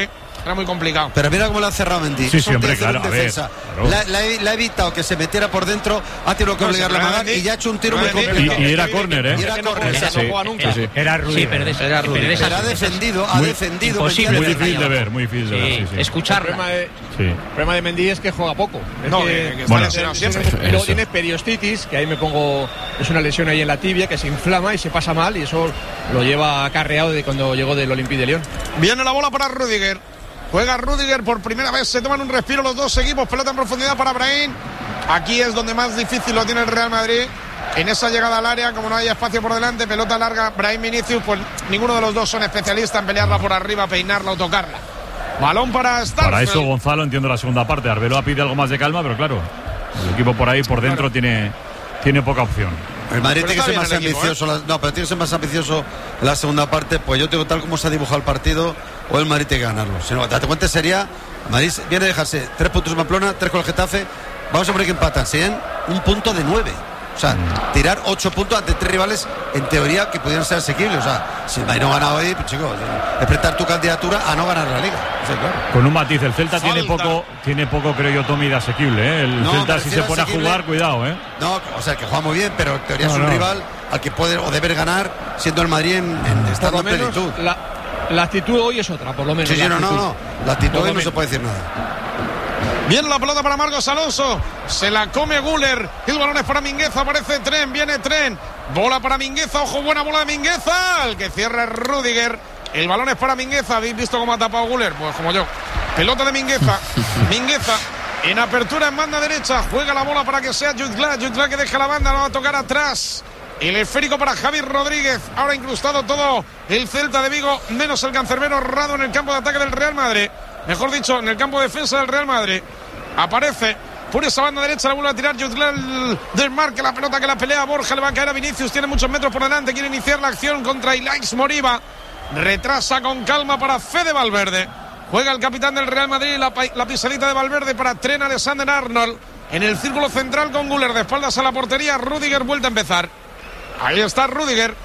S3: era muy complicado.
S10: Pero mira cómo la ha cerrado Mendy.
S2: Sí, sí, hombre, claro, a ver,
S10: claro.
S2: claro.
S10: La, la, la ha evitado que se metiera por dentro, ha tenido que obligarle a magar y ya ha hecho un tiro muy complicado.
S2: Y, y era córner, ¿eh?
S10: Y era córner,
S2: sí,
S10: no juega nunca.
S2: sí, sí.
S14: Era Rudiger. Sí, pero, de,
S10: Era Rudiger.
S14: pero,
S10: pero ha defendido, ha
S14: muy,
S10: defendido.
S14: Imposible.
S2: Muy difícil de ver, muy difícil de ver. Sí, sí.
S11: Escucharla. El problema de,
S2: sí.
S11: el problema de Mendy es que juega poco. Es
S3: no,
S11: que,
S3: que, que
S2: bueno,
S3: está
S11: tiene,
S3: siempre.
S11: y luego tiene periostitis, que ahí me pongo, es una lesión ahí en la tibia que se inflama y se pasa mal, y eso lo lleva acarreado de cuando llegó del Olympique de Lyon.
S3: Viene la bola para Rudiger. Juega Rudiger por primera vez, se toman un respiro los dos equipos, pelota en profundidad para Brahim. Aquí es donde más difícil lo tiene el Real Madrid. En esa llegada al área, como no hay espacio por delante, pelota larga, Brahim Vinicius, pues ninguno de los dos son especialistas en pelearla por arriba, peinarla o tocarla. Balón para Starfelt.
S2: Para eso Gonzalo entiendo la segunda parte. Arbeloa pide algo más de calma, pero claro, el equipo por ahí, por dentro, claro, tiene, tiene poca opción.
S10: El Madrid pero tiene que ser más ambicioso,
S3: equipo, ¿eh?
S10: la, no, pero tiene que ser más ambicioso en la segunda parte. Pues yo tengo tal como se ha dibujado el partido, o el Madrid tiene que ganarlo. Si no, date cuenta, sería Madrid viene a dejarse tres puntos en Pamplona, tres con el Getafe. Vamos a ver que empatan, serían un punto de nueve. O sea, tirar ocho puntos ante tres rivales, en teoría, que pudieran ser asequibles. O sea, si el Madrid no gana hoy, pues chicos, es prestar tu candidatura a no ganar la Liga. Sí, claro.
S2: Con un matiz, el Celta
S3: Falta.
S2: tiene poco, tiene poco, creo yo, Tommy, de asequible, ¿eh? El
S10: No,
S2: Celta, si se pone
S10: asequible.
S2: a jugar, cuidado, ¿eh?
S10: No, o sea, que juega muy bien, pero en teoría
S2: no,
S10: es un
S2: no.
S10: rival al que puede o debe ganar, siendo el Madrid en, en estando en
S11: menos,
S10: plenitud.
S11: La, la actitud hoy es otra, por lo menos.
S10: Sí, sí, no, no, no. La actitud hoy no
S11: menos.
S10: se puede decir nada.
S3: Viene la pelota para Marcos Alonso. Se la come Güler. El balón es para Mingueza. Aparece Tren. Viene Tren. Bola para Mingueza. Ojo, buena bola de Mingueza. El que cierra es Rudiger. El balón es para Mingueza. ¿Habéis visto cómo ha tapado Güler? Pues como yo. Pelota de Mingueza. Mingueza. En apertura en banda derecha. Juega la bola para que sea Jutgla. Jutgla que deja la banda. La va a tocar atrás. El esférico para Javi Rodríguez. Ahora incrustado todo el Celta de Vigo. Menos el cancerbero Rado en el campo de ataque del Real Madrid. Mejor dicho, en el campo de defensa del Real Madrid. Aparece por esa banda derecha, la vuelve a tirar Jutgla del Mar, que la pelota que la pelea Borja le va a caer a Vinicius, tiene muchos metros por delante, quiere iniciar la acción contra Ilaix Moriba, retrasa con calma para Fede Valverde, juega el capitán del Real Madrid, la, la pisadita de Valverde para Trent Alexander-Arnold, en el círculo central con Güler, de espaldas a la portería, Rudiger vuelve a empezar, ahí está Rudiger,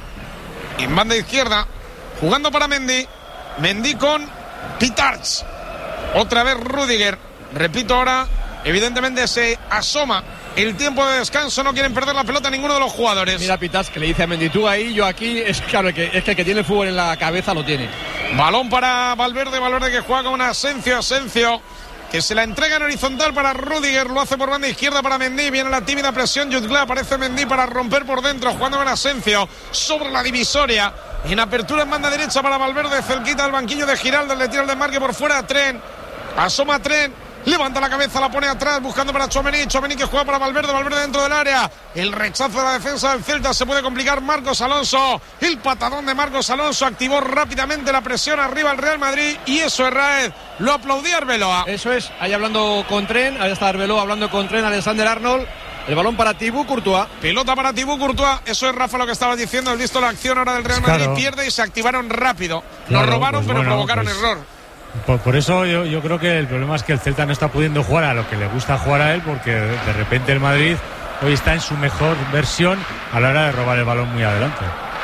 S3: en banda izquierda, jugando para Mendy, Mendy con Pitarch, otra vez Rudiger. Repito ahora, evidentemente se asoma el tiempo de descanso, no quieren perder la pelota ninguno de los jugadores.
S11: Mira Pitas que le dice a Mendy, tú ahí, yo aquí, es claro que, es que el que tiene el fútbol en la cabeza lo tiene.
S3: Balón para Valverde, Valverde que juega con Asensio, Asensio que se la entrega en horizontal para Rudiger, lo hace por banda izquierda para Mendy, viene la tímida presión, Jutgla, aparece Mendy para romper por dentro, jugando con Asensio sobre la divisoria, en apertura en banda derecha para Valverde, cerquita al banquillo de Giraldo, le tira el desmarque por fuera a Tren, asoma Tren, levanta la cabeza, la pone atrás, buscando para Tchouaméni, Tchouaméni que juega para Valverde, Valverde dentro del área, el rechazo de la defensa del Celta, se puede complicar Marcos Alonso, el patadón de Marcos Alonso, activó rápidamente la presión arriba al Real Madrid, y eso es Raed, lo aplaudía Arbeloa.
S11: Eso es, ahí hablando con Tren, ahí está Arbeloa hablando con Tren, Alexander-Arnold, el balón para Thibaut Courtois.
S3: Pelota para Thibaut Courtois, eso es Rafa lo que estabas diciendo, has visto la acción ahora del Real Madrid, claro. Pierde y se activaron rápido,
S8: claro,
S3: lo robaron
S8: pues
S3: pero
S8: bueno,
S3: provocaron
S8: pues...
S3: error.
S8: Por, por eso yo, yo creo que el problema es que el Celta no está pudiendo jugar a lo que le gusta jugar a él, porque de repente el Madrid hoy está en su mejor versión a la hora de robar el balón muy adelante.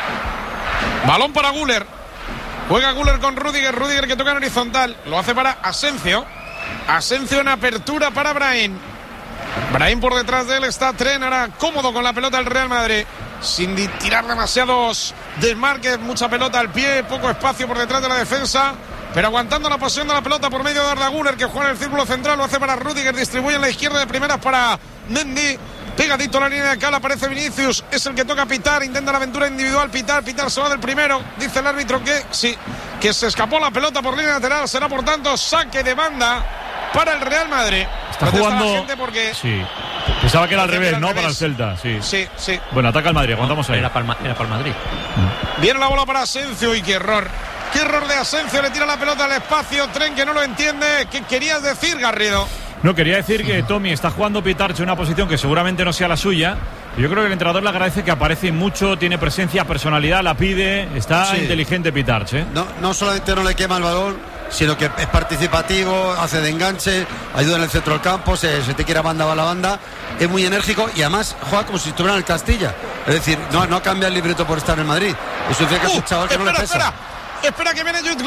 S3: Balón para Güler, juega Güler con Rudiger, Rudiger que toca en horizontal, lo hace para Asensio, Asensio en apertura para Brahim, Brahim por detrás de él está Tren, ahora cómodo con la pelota el Real Madrid, sin tirar demasiados desmarques, mucha pelota al pie, poco espacio por detrás de la defensa, pero aguantando la posición de la pelota por medio de Arda Güler, que juega en el círculo central, lo hace para Rudiger, distribuye en la izquierda de primeras para Mendy, pegadito a la línea de cal, aparece Vinicius, es el que toca Pitar, intenta la aventura individual, Pitar, Pitar se va del primero, dice el árbitro que sí, que se escapó la pelota por línea lateral, será por tanto saque de banda para el Real Madrid.
S2: Está jugando,
S3: porque...
S2: sí, pensaba que era al revés,
S3: era al
S2: ¿no?
S3: revés.
S2: Para el Celta, sí.
S3: Sí, sí.
S2: Bueno, ataca al Madrid, aguantamos ahí.
S4: Era para el, era para el Madrid.
S3: Viene la bola para Asensio y qué error. Qué error de Asensio, le tira la pelota al espacio, Tren que no lo entiende. ¿Qué querías decir, Garrido?
S2: No, quería decir que Tommy está jugando Pitarch en una posición que seguramente no sea la suya. Yo creo que el entrenador le agradece que aparece mucho, tiene presencia, personalidad, la pide, está sí. inteligente Pitarch, ¿eh?
S10: No, no solamente no le quema el balón, sino que es participativo, hace de enganche, ayuda en el centro del campo, se, se te quiere banda, va a la banda, es muy enérgico y además juega como si estuviera en el Castilla. Es decir, no, no cambia el libreto por estar en Madrid. Eso significa que
S3: uh,
S10: es un chaval que
S3: espera,
S10: no le pesa.
S3: Espera. Espera que viene Jutgla,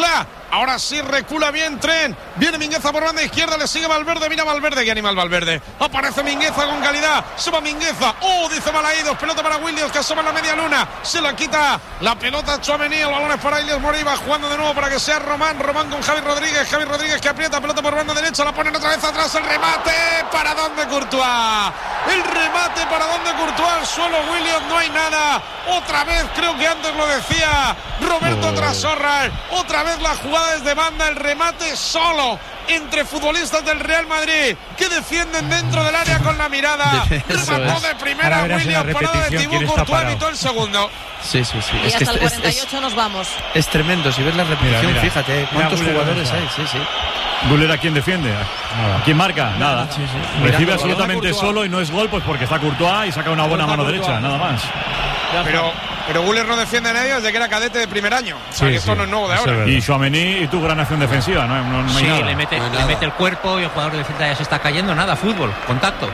S3: Ahora sí recula bien Tren. Viene Mingueza por banda izquierda. Le sigue Valverde. Mira Valverde. Qué animal Valverde. Aparece Mingueza con calidad. Se va Mingueza. Oh, dice Balaídos. Pelota para Williams que asoma en la media luna. Se la quita la pelota Tchouaméni. El balón es para Ilias Moriba. Jugando de nuevo para que sea Román. Román con Javi Rodríguez. Javi Rodríguez que aprieta. Pelota por banda derecha. La ponen otra vez atrás. El remate. ¿Para dónde Courtois? El remate para dónde Courtois. Al suelo Williams. No hay nada. Otra vez. Creo que antes lo decía Roberto oh. Trasorra. Otra vez la jugada desde banda, el remate solo entre futbolistas del Real Madrid que defienden dentro del área con la mirada. Remató de primera Williams, parada de Thibaut Courtois, evitó el segundo.
S14: Sí, sí, sí.
S9: Y
S14: es
S9: hasta
S14: que
S9: el
S14: es,
S9: cuarenta y ocho
S14: es,
S9: nos vamos.
S14: Es tremendo, si ves la repetición, mira, mira. fíjate cuántos mira, jugadores hay. Sí, sí.
S2: Guller, ¿a quién defiende? Nada. ¿Quién marca? Nada. Sí, sí. Recibe mira, absolutamente solo y no es gol, pues porque está Courtois y saca una buena mano Courtois. derecha, nada más.
S3: Pero, pero Guller no defiende a nadie desde que era cadete de primer año. O sea, sí, que esto sí. no es nuevo de ahora.
S2: Y Tchouaméni y tu gran acción defensiva, no, no, no hay
S4: sí,
S2: nada.
S4: le mete,
S10: no hay
S4: le
S10: nada.
S4: mete el cuerpo y el jugador de defensa ya se está cayendo. Nada, fútbol, contacto.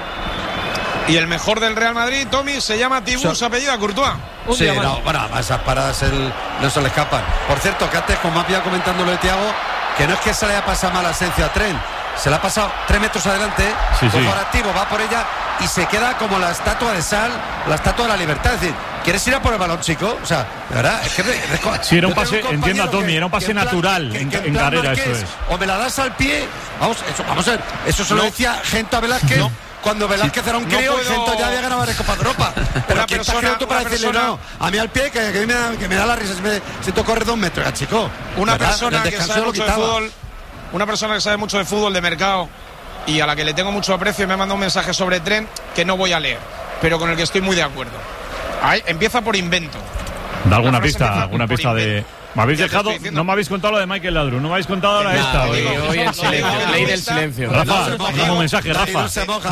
S3: Y el mejor del Real Madrid, Tommy, se llama Thibaut, su apellido Courtois.
S10: Un sí, no, bueno, esas paradas el, no se le escapan. Por cierto, que antes, como había comentando lo de Thiago, que no es que se le haya pasado mal Asencio a Tren, se le ha pasado tres metros adelante,
S2: sí, sí.
S10: por activo, va por ella y se queda como la estatua de sal, la estatua de la libertad. Es decir, ¿quieres ir a por el balón, chico? O sea, de verdad, es que...
S2: Sí, era un pase, un entiendo a Tommy, que, era un pase plan, natural que, en, que en, en carrera, Marqués, eso es.
S10: O me la das al pie, vamos, eso, vamos a ver, eso se lo no. decía Gento a Velázquez. No. Cuando Velázquez sí, era un crío no puedo... y Gento ya había ganado varias Copas de Europa. Pero
S3: una
S10: ¿quién
S3: persona,
S10: está tú para decirle
S3: persona...
S10: no? A mí al pie, que, que, me, da, que me da la risa si me siento correr dos metros, ya, chico.
S3: Una ¿verdad? persona que sabe mucho de fútbol, una persona que sabe mucho de fútbol, de mercado, y a la que le tengo mucho aprecio y me ha mandado un mensaje sobre Tren que no voy a leer, pero con el que estoy muy de acuerdo. Ahí, empieza por invento.
S2: Da alguna pista, alguna pista de... Me habéis dejado, no me habéis contado lo de Michael Laudrup, no me habéis contado ahora esta.
S15: Hoy, hoy el silencio, ley del silencio.
S2: Rafa, dame un mensaje, Rafa.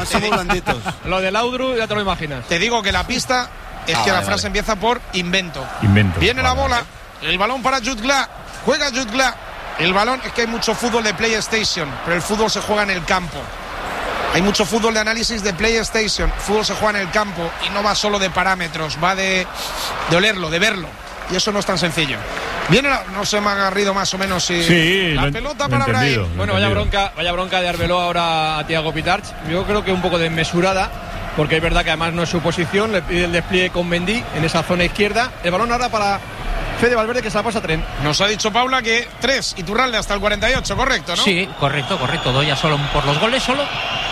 S11: Lo de Laudrup ya te lo imaginas.
S3: Te digo que la pista es ah, que vale, la frase vale. empieza por invento.
S2: Invento.
S3: Viene
S2: vale,
S3: la bola,
S2: vale.
S3: el balón para Jude Gla, juega Jude Gla. El balón, es que hay mucho fútbol de PlayStation, pero el fútbol se juega en el campo. Hay mucho fútbol de análisis de PlayStation. El fútbol se juega en el campo y no va solo de parámetros, va de, de olerlo, de verlo. Y eso no es tan sencillo. Viene la, no se me ha agarrido más o menos si
S2: sí,
S3: la
S2: lo,
S3: pelota
S2: lo
S3: para Brahim.
S11: Bueno, vaya bronca, vaya bronca de Arbeloa ahora a Thiago Pitarch. Yo creo que un poco desmesurada, porque es verdad que además no es su posición. Le pide el despliegue con Mendy en esa zona izquierda. El balón ahora para Fede Valverde, que se la pasa a Tren.
S3: Nos ha dicho Paula que tres y Turralde hasta el cuarenta y ocho, correcto, ¿no?
S4: Sí, correcto, correcto. Doy ya solo por los goles, solo.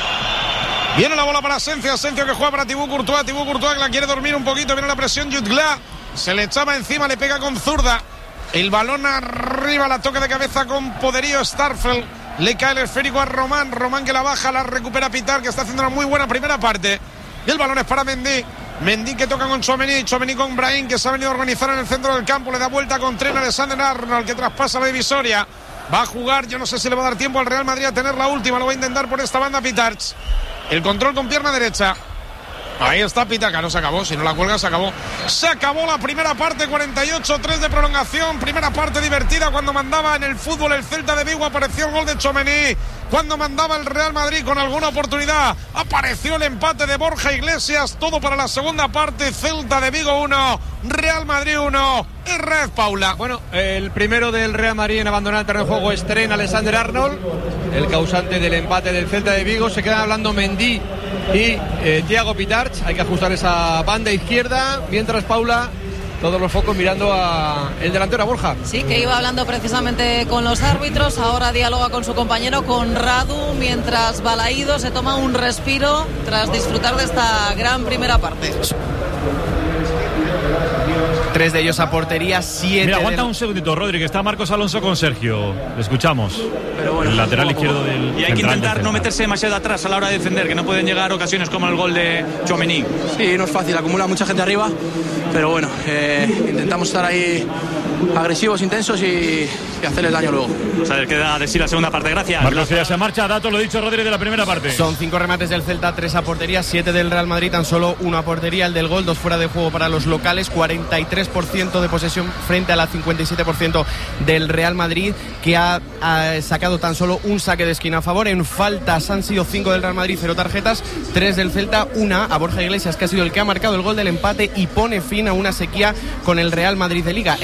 S3: Viene la bola para Asencio, Asencio que juega para Thibaut Courtois, Thibaut Courtois que la quiere dormir un poquito, viene la presión, Jude Gla se le echaba encima, le pega con zurda, el balón arriba, la toque de cabeza con poderío Starfel, le cae el esférico a Román, Román que la baja, la recupera Pitar, que está haciendo una muy buena primera parte, y el balón es para Mendy, Mendy que toca con Tchouaméni, Tchouaméni con Brahim, que se ha venido a organizar en el centro del campo, le da vuelta con Tren a Alexander Arnold, que traspasa la divisoria, va a jugar, yo no sé si le va a dar tiempo al Real Madrid a tener la última, lo va a intentar por esta banda Pitarch. El control con pierna derecha. Ahí está Pitaca, no se acabó, si no la cuelga se acabó. Se acabó la primera parte, cuarenta y ocho tres de prolongación. Primera parte divertida cuando mandaba en el fútbol el Celta de Vigo. Apareció el gol de Tchouaméni. Cuando mandaba el Real Madrid con alguna oportunidad, apareció el empate de Borja Iglesias. Todo para la segunda parte. Celta de Vigo uno, Real Madrid uno. Y red, Paula.
S11: Bueno, el primero del Real Madrid en abandonar el terreno de juego es Tren Alexander Arnold, el causante del empate del Celta de Vigo. Se quedan hablando Mendy y eh, Thiago Pitarch. Hay que ajustar esa banda izquierda. Mientras, Paula, todos los focos mirando a el delantero, a Borja.
S9: Sí, que iba hablando precisamente con los árbitros. Ahora dialoga con su compañero, con Radu, mientras Balaído se toma un respiro tras disfrutar de esta gran primera parte.
S15: Tres de ellos a portería, siete.
S2: Mira, aguanta
S15: del...
S2: un segundito, Rodri, que está Marcos Alonso con Sergio. Le escuchamos.
S16: Pero bueno,
S2: el lateral izquierdo del.
S16: Y hay que intentar no meterse demasiado atrás a la hora de defender, que no pueden llegar ocasiones como el gol de Tchouaméni. Sí, no es fácil, acumula mucha gente arriba, pero bueno, eh, intentamos estar ahí agresivos, intensos y, y hacerles daño luego. Vamos a ver qué da de sí la segunda parte, gracias.
S2: Marcos, que ya se marcha, dato lo dicho Rodri de la primera parte.
S15: Son cinco remates del Celta, tres a portería, siete del Real Madrid, tan solo uno a portería, el del gol, dos fuera de juego para los locales, cuarenta y tres por ciento de posesión frente a la cincuenta y siete por ciento del Real Madrid, que ha, ha sacado tan solo un saque de esquina a favor. En faltas han sido cinco del Real Madrid, cero tarjetas, tres del Celta, una a Borja Iglesias, que ha sido el que ha marcado el gol del empate y pone fin a una sequía con el Real Madrid de Liga. Era hasta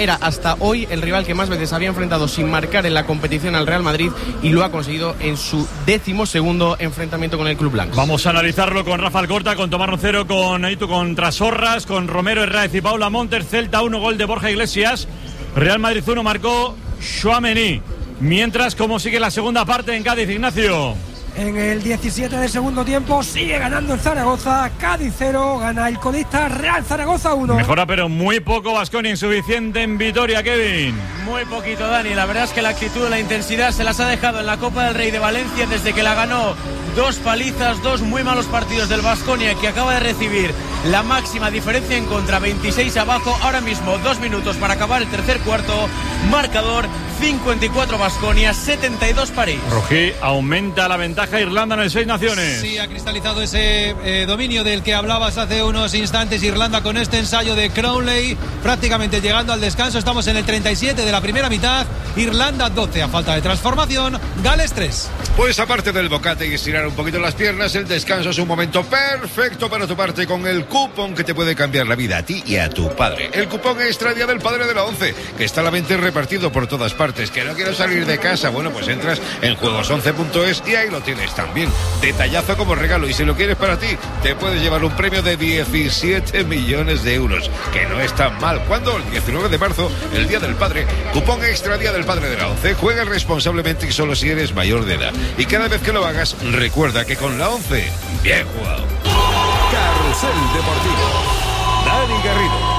S15: hasta hoy el rival que más veces había enfrentado sin marcar en la competición al Real Madrid, y lo ha conseguido en su décimo segundo enfrentamiento con el Club Blanco.
S2: Vamos a analizarlo con Rafa Alcorta, con Tomás Roncero, con Aitu contra Sorras, con Romero Herráez y Paula Montes. Celta uno, gol de Borja Iglesias. Real Madrid uno, marcó Tchouaméni. Mientras, ¿cómo sigue la segunda parte en Cádiz, Ignacio?
S13: En el diecisiete del segundo tiempo sigue ganando el Zaragoza. Cádiz cero, gana el colista Real Zaragoza uno.
S2: Mejora pero muy poco Baskonia, insuficiente en Vitoria, Kevin.
S1: Muy poquito, Dani. La verdad es que la actitud, la intensidad se las ha dejado en la Copa del Rey de Valencia desde que la ganó. Dos palizas, dos muy malos partidos del Baskonia, que acaba de recibir la máxima diferencia en contra, veintiséis abajo. Ahora mismo dos minutos para acabar el tercer cuarto. Marcador cincuenta y cuatro Baskonia, setenta y dos París.
S2: Rojí aumenta la ventaja Irlanda en el Seis Naciones.
S6: Sí, ha cristalizado ese eh, dominio del que hablabas hace unos instantes Irlanda con este ensayo de Crowley, prácticamente llegando al descanso. Estamos en el treinta y siete de la primera mitad. Irlanda doce a falta de transformación. Gales tres.
S5: Pues aparte del bocate y estirar un poquito las piernas, el descanso es un momento perfecto para toparte con el cupón que te puede cambiar la vida a ti y a tu padre. El cupón Extra Día del Padre de la ONCE, que está a la venta y repartido por todas partes. ¿Que no quiero salir de casa? Bueno, pues entras en juegos once punto es y ahí lo tienes también. Detallazo como regalo, y si lo quieres para ti, te puedes llevar un premio de diecisiete millones de euros, que no es tan mal. ¿Cuándo? El diecinueve de marzo, el Día del Padre. Cupón Extra Día del Padre de la ONCE. Juega responsablemente y solo si eres mayor de edad. Y cada vez que lo hagas, recuerda que con la ONCE, bien jugado.
S17: Carrusel Deportivo. Dani Garrido.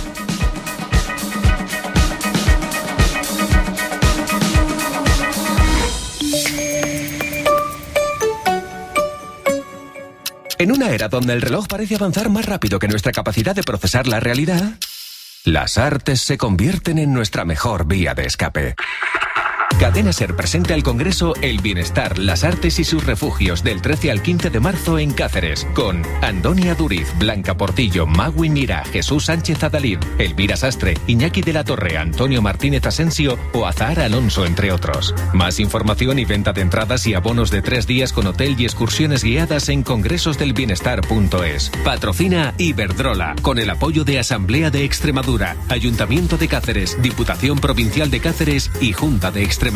S18: En una era donde el reloj parece avanzar más rápido que nuestra capacidad de procesar la realidad, las artes se convierten en nuestra mejor vía de escape. Cadena SER presenta al Congreso El Bienestar, las Artes y sus refugios del trece al quince de marzo en Cáceres, con Antonia Duriz, Blanca Portillo, Magui Mira, Jesús Sánchez Adalid, Elvira Sastre, Iñaki de la Torre, Antonio Martínez Asensio o Azahar Alonso, entre otros. Más información y venta de entradas y abonos de tres días con hotel y excursiones guiadas en congresosdelbienestar punto es. Patrocina Iberdrola, con el apoyo de Asamblea de Extremadura, Ayuntamiento de Cáceres, Diputación Provincial de Cáceres y Junta de Extremadura.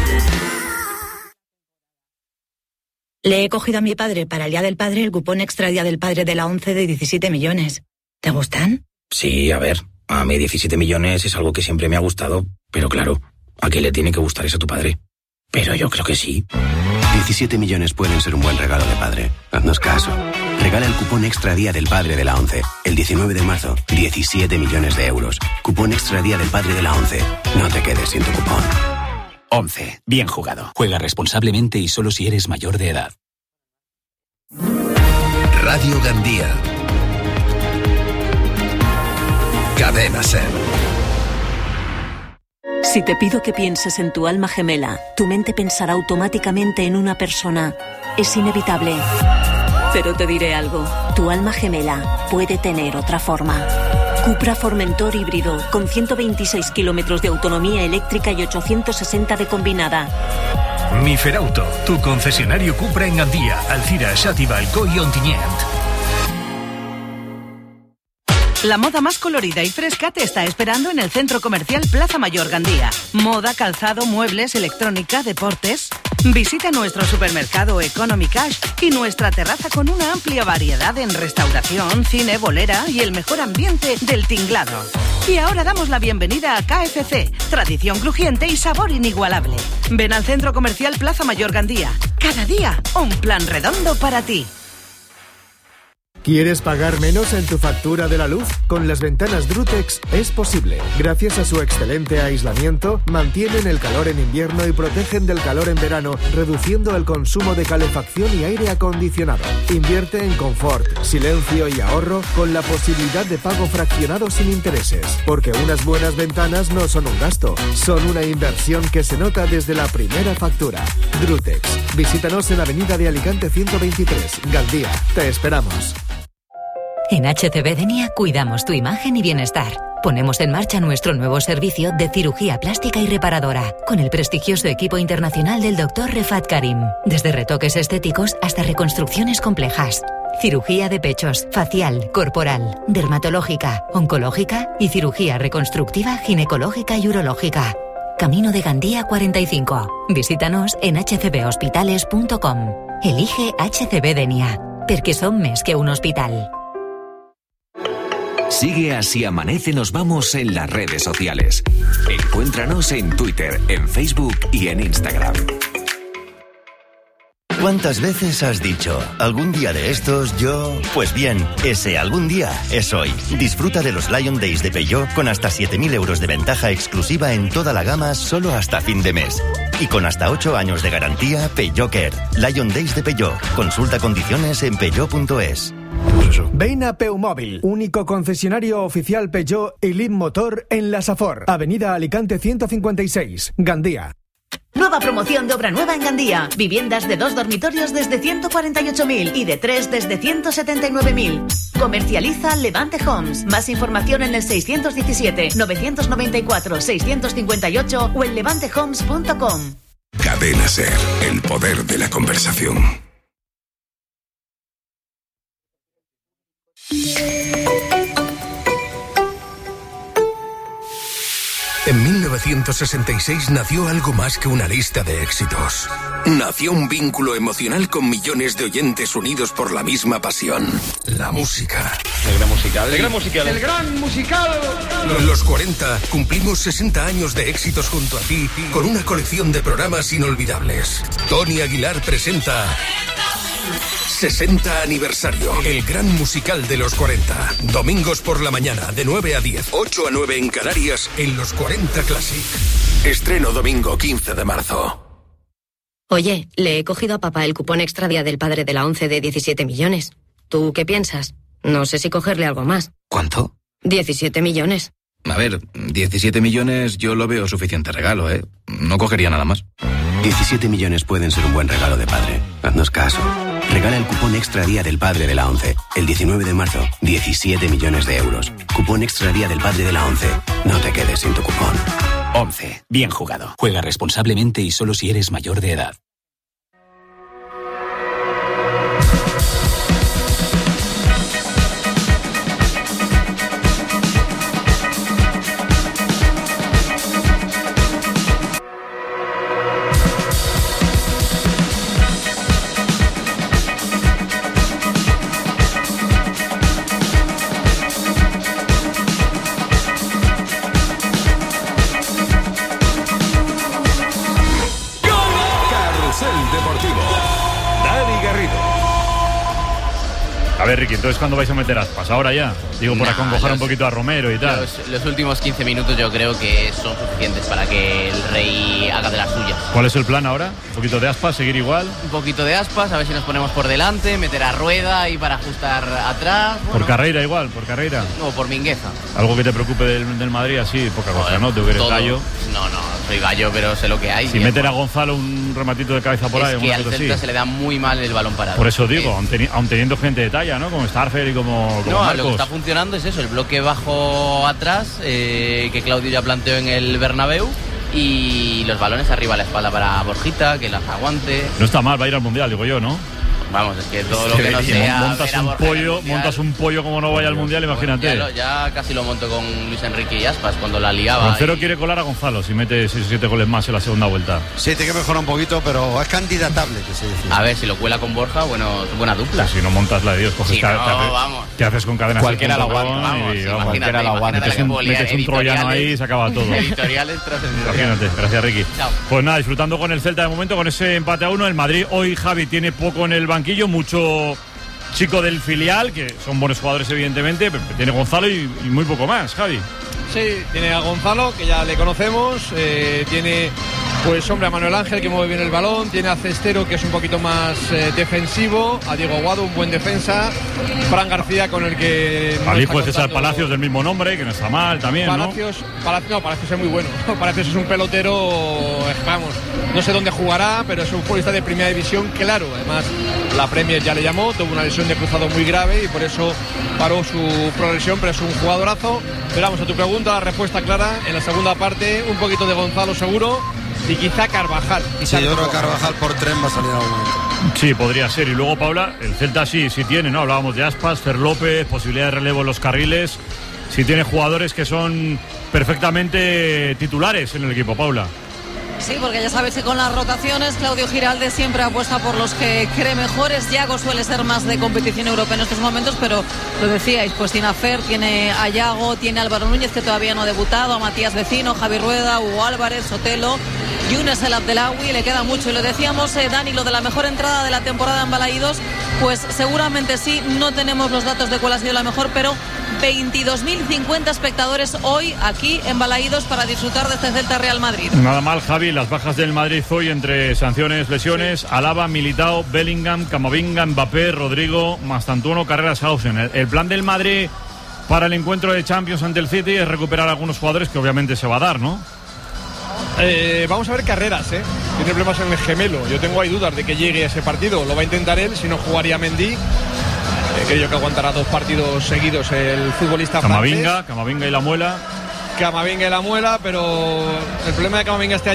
S19: Le he cogido a mi padre para el Día del Padre el cupón Extra Día del Padre de la ONCE de diecisiete millones. ¿Te gustan?
S20: Sí, a ver, a mí diecisiete millones es algo que siempre me ha gustado, pero claro, ¿a quién le tiene que gustar eso a tu padre? Pero yo creo que sí.
S21: diecisiete millones pueden ser un buen regalo de padre. Haznos caso. Regala el cupón Extra Día del Padre de la ONCE. El diecinueve de marzo, diecisiete millones de euros. Cupón Extra Día del Padre de la ONCE. No te quedes sin tu cupón.
S22: once. Bien jugado. Juega responsablemente y solo si eres mayor de edad.
S17: Radio Gandía. Cadena SER.
S23: Si te pido que pienses en tu alma gemela, tu mente pensará automáticamente en una persona. Es inevitable. Pero te diré algo. Tu alma gemela puede tener otra forma. Cupra Formentor híbrido, con ciento veintiséis kilómetros de autonomía eléctrica y ochocientos sesenta de combinada.
S17: Miferauto, tu concesionario Cupra en Gandía, Alcira, Xàtiva, Alcoi y Ontinyent.
S24: La moda más colorida y fresca te está esperando en el Centro Comercial Plaza Mayor Gandía. Moda, calzado, muebles, electrónica, deportes. Visita nuestro supermercado Economy Cash y nuestra terraza con una amplia variedad en restauración, cine, bolera y el mejor ambiente del tinglado. Y ahora damos la bienvenida a K F C, tradición crujiente y sabor inigualable. Ven al Centro Comercial Plaza Mayor Gandía. Cada día, un plan redondo para ti.
S25: ¿Quieres pagar menos en tu factura de la luz? Con las ventanas Drutex es posible. Gracias a su excelente aislamiento, mantienen el calor en invierno y protegen del calor en verano, reduciendo el consumo de calefacción y aire acondicionado. Invierte en confort, silencio y ahorro con la posibilidad de pago fraccionado sin intereses. Porque unas buenas ventanas no son un gasto, son una inversión que se nota desde la primera factura. Drutex. Visítanos en Avenida de Alicante ciento veintitrés, Gandía. Te esperamos.
S26: En H C B Denia cuidamos tu imagen y bienestar. Ponemos en marcha nuestro nuevo servicio de cirugía plástica y reparadora, con el prestigioso equipo internacional del doctor Refat Karim. Desde retoques estéticos hasta reconstrucciones complejas. Cirugía de pechos, facial, corporal, dermatológica, oncológica y cirugía reconstructiva, ginecológica y urológica. Camino de Gandía cuarenta y cinco. Visítanos en h c b hospitales punto com. Elige H C B Denia, porque son més que un hospital.
S18: Sigue Así Amanece Nos Vamos en las redes sociales. Encuéntranos en Twitter, en Facebook y en Instagram.
S4: ¿Cuántas veces has dicho, algún día de estos yo...? Pues bien, ese algún día es hoy. Disfruta de los Lion Days de Peugeot con hasta siete mil euros de ventaja exclusiva en toda la gama solo hasta fin de mes. Y con hasta ocho años de garantía, Peugeot Care. Lion Days de Peugeot. Consulta condiciones en peugeot punto es.
S25: Ven a Peumóvil, único concesionario oficial Peugeot y Leapmotor en la Safor, Avenida Alicante ciento cincuenta y seis, Gandía.
S24: Nueva promoción de obra nueva en Gandía. Viviendas de dos dormitorios desde ciento cuarenta y ocho mil y de tres desde ciento setenta y nueve mil. Comercializa Levante Homes. Más información en el seiscientos diecisiete, novecientos noventa y cuatro, seiscientos cincuenta y ocho o en levante homes punto com.
S7: Cadena Ser, el poder de la conversación. En mil novecientos sesenta y seis nació algo más que una lista de éxitos. Nació un vínculo emocional con millones de oyentes unidos por la misma pasión. La música.
S11: El gran musical.
S7: El gran musical.
S11: El gran musical.
S7: En los cuarenta cumplimos sesenta años de éxitos junto a ti con una colección de programas inolvidables. Tony Aguilar presenta sesenta aniversario, el gran musical de los cuarenta. Domingos por la mañana, de nueve a diez, ocho a nueve en Canarias, en los cuarenta Classic. Estreno domingo quince de marzo.
S8: Oye, le he cogido a papá el cupón extra día del padre de la once de diecisiete millones. ¿Tú qué piensas? No sé si cogerle algo más.
S20: ¿Cuánto?
S8: diecisiete millones.
S20: A ver, diecisiete millones yo lo veo suficiente regalo, ¿eh? No cogería nada más.
S21: diecisiete millones pueden ser un buen regalo de padre. Haznos caso. Regala el cupón extra día del padre de la once. El diecinueve de marzo, diecisiete millones de euros. Cupón extra día del padre de la once. No te quedes sin tu cupón.
S22: once. Bien jugado. Juega responsablemente y solo si eres mayor de edad.
S2: A ver, Ricky, entonces ¿cuándo vais a meter aspas? ¿Ahora ya? Digo, para
S10: nah,
S2: acongojar
S10: los,
S2: un poquito a Romero y tal.
S10: Los, los últimos quince minutos yo creo que son suficientes para que el Rey haga de las suyas.
S2: ¿Cuál es el plan ahora? ¿Un poquito de aspas, seguir igual?
S10: Un poquito de aspas, a ver si nos ponemos por delante, meter a Rueda y para ajustar atrás. Bueno.
S2: ¿Por Carreira igual? ¿Por Carreira?
S10: No, por Mingueza.
S2: ¿Algo que te preocupe del, del Madrid? Así, poca cosa, ¿no? Tú que eres
S10: todo.
S2: gallo.
S10: No, no, soy gallo, pero sé lo que hay.
S2: Si meter a Gonzalo un rematito de cabeza por
S10: es
S2: ahí.
S10: Es que al Celta
S2: así.
S10: se le da muy mal el balón parado.
S2: Por eso digo, aun, teni aun teniendo gente de talla, ¿no? Como Starfer y como, como
S10: No,
S2: Marcos.
S10: lo que está funcionando es eso, el bloque bajo atrás, eh, que Claudio ya planteó en el Bernabéu, y los balones arriba a la espalda para Borjita, que las aguante.
S2: No está mal, va a ir al Mundial, digo yo, ¿no?
S10: Vamos, es que todo lo que no sea
S2: montas un pollo, montas un pollo como no vaya al Mundial, imagínate.
S10: Ya, lo, ya casi lo monto con Luis Enrique y Aspas cuando la liaba.
S2: Roncero
S10: y...
S2: quiere colar a Gonzalo si mete seis o siete goles más en la segunda vuelta.
S12: Sí, tiene que mejorar un poquito, pero es candidatable, que se dice.
S10: A ver, si lo cuela con Borja, bueno, buena dupla.
S2: Pues si no montas la de Dios, coges
S10: si
S2: cada,
S10: no,
S2: te haces,
S10: vamos.
S2: ¿qué haces con cadenas?
S10: Cualquiera la aguanta, vamos,
S2: y,
S10: vamos,
S2: cualquiera la aguanta. Metes un, metes un troyano ahí y se acaba todo.
S10: Editoriales trascendentales.
S2: Imagínate, gracias Ricky.
S10: Chao.
S2: Pues nada, disfrutando con el Celta de momento, con ese empate a uno. El Madrid hoy, Javi, tiene poco en el banquillo, mucho chico del filial, que son buenos jugadores evidentemente, pero tiene Gonzalo y, y muy poco más, Javi.
S11: Sí, tiene a Gonzalo, que ya le conocemos, eh, tiene pues hombre a Manuel Ángel, que mueve bien el balón, tiene a Cestero, que es un poquito más eh, defensivo, a Diego Aguado, un buen defensa, Fran García, con el que no
S2: allí puede César Palacios del mismo nombre, que no está mal también,
S11: Palacios,
S2: ¿no?
S11: Palacios, no, Palacios es muy bueno, Palacios es un pelotero, vamos, no sé dónde jugará, pero es un futbolista de primera división, claro, además la Premier ya le llamó, tuvo una lesión de cruzado muy grave y por eso paró su progresión, pero es un jugadorazo. Pero vamos, a tu pregunta, la respuesta clara, en la segunda parte, un poquito de Gonzalo seguro, y quizá Carvajal.
S12: Sí, yo creo que Carvajal por tren va a salir a algún momento.
S2: Sí, podría ser. Y luego, Paula, el Celta sí, sí tiene, ¿no? Hablábamos de Aspas, Fer López, posibilidad de relevo en los carriles. Sí tiene jugadores que son perfectamente titulares en el equipo, Paula.
S3: Sí, porque ya sabéis que con las rotaciones Claudio Giralde siempre apuesta por los que cree mejores. Yago suele ser más de competición europea en estos momentos, pero lo decíais, pues tiene a Fer, tiene a Yago, tiene a Álvaro Núñez, que todavía no ha debutado, a Matías Vecino, Javi Rueda, Hugo Álvarez, Sotelo, Younes El Abdelawi, le queda mucho. Y lo decíamos, eh, Dani, lo de la mejor entrada de la temporada en Balaídos, pues seguramente sí, no tenemos los datos de cuál ha sido la mejor, pero veintidós mil cincuenta espectadores hoy aquí en Balaídos para disfrutar de este Celta Real Madrid.
S2: Nada mal, Javi, las bajas del Madrid hoy entre sanciones, lesiones, sí. Alaba, Militao, Bellingham, Camavinga, Mbappé, Rodrigo, Mastantuono, Carreras, Hausen. El, el plan del Madrid para el encuentro de Champions ante el City es recuperar a algunos jugadores que obviamente se va a dar, ¿no?
S11: Eh, vamos a ver Carreras, ¿eh? Tiene problemas en el gemelo. Yo tengo ahí dudas de que llegue a ese partido. Lo va a intentar él, si no jugaría Mendy. Eh, creo que aguantará dos partidos seguidos el futbolista
S2: Camavinga,
S11: francés.
S2: Camavinga y la muela.
S11: Camavinga y la muela, pero el problema de Camavinga este año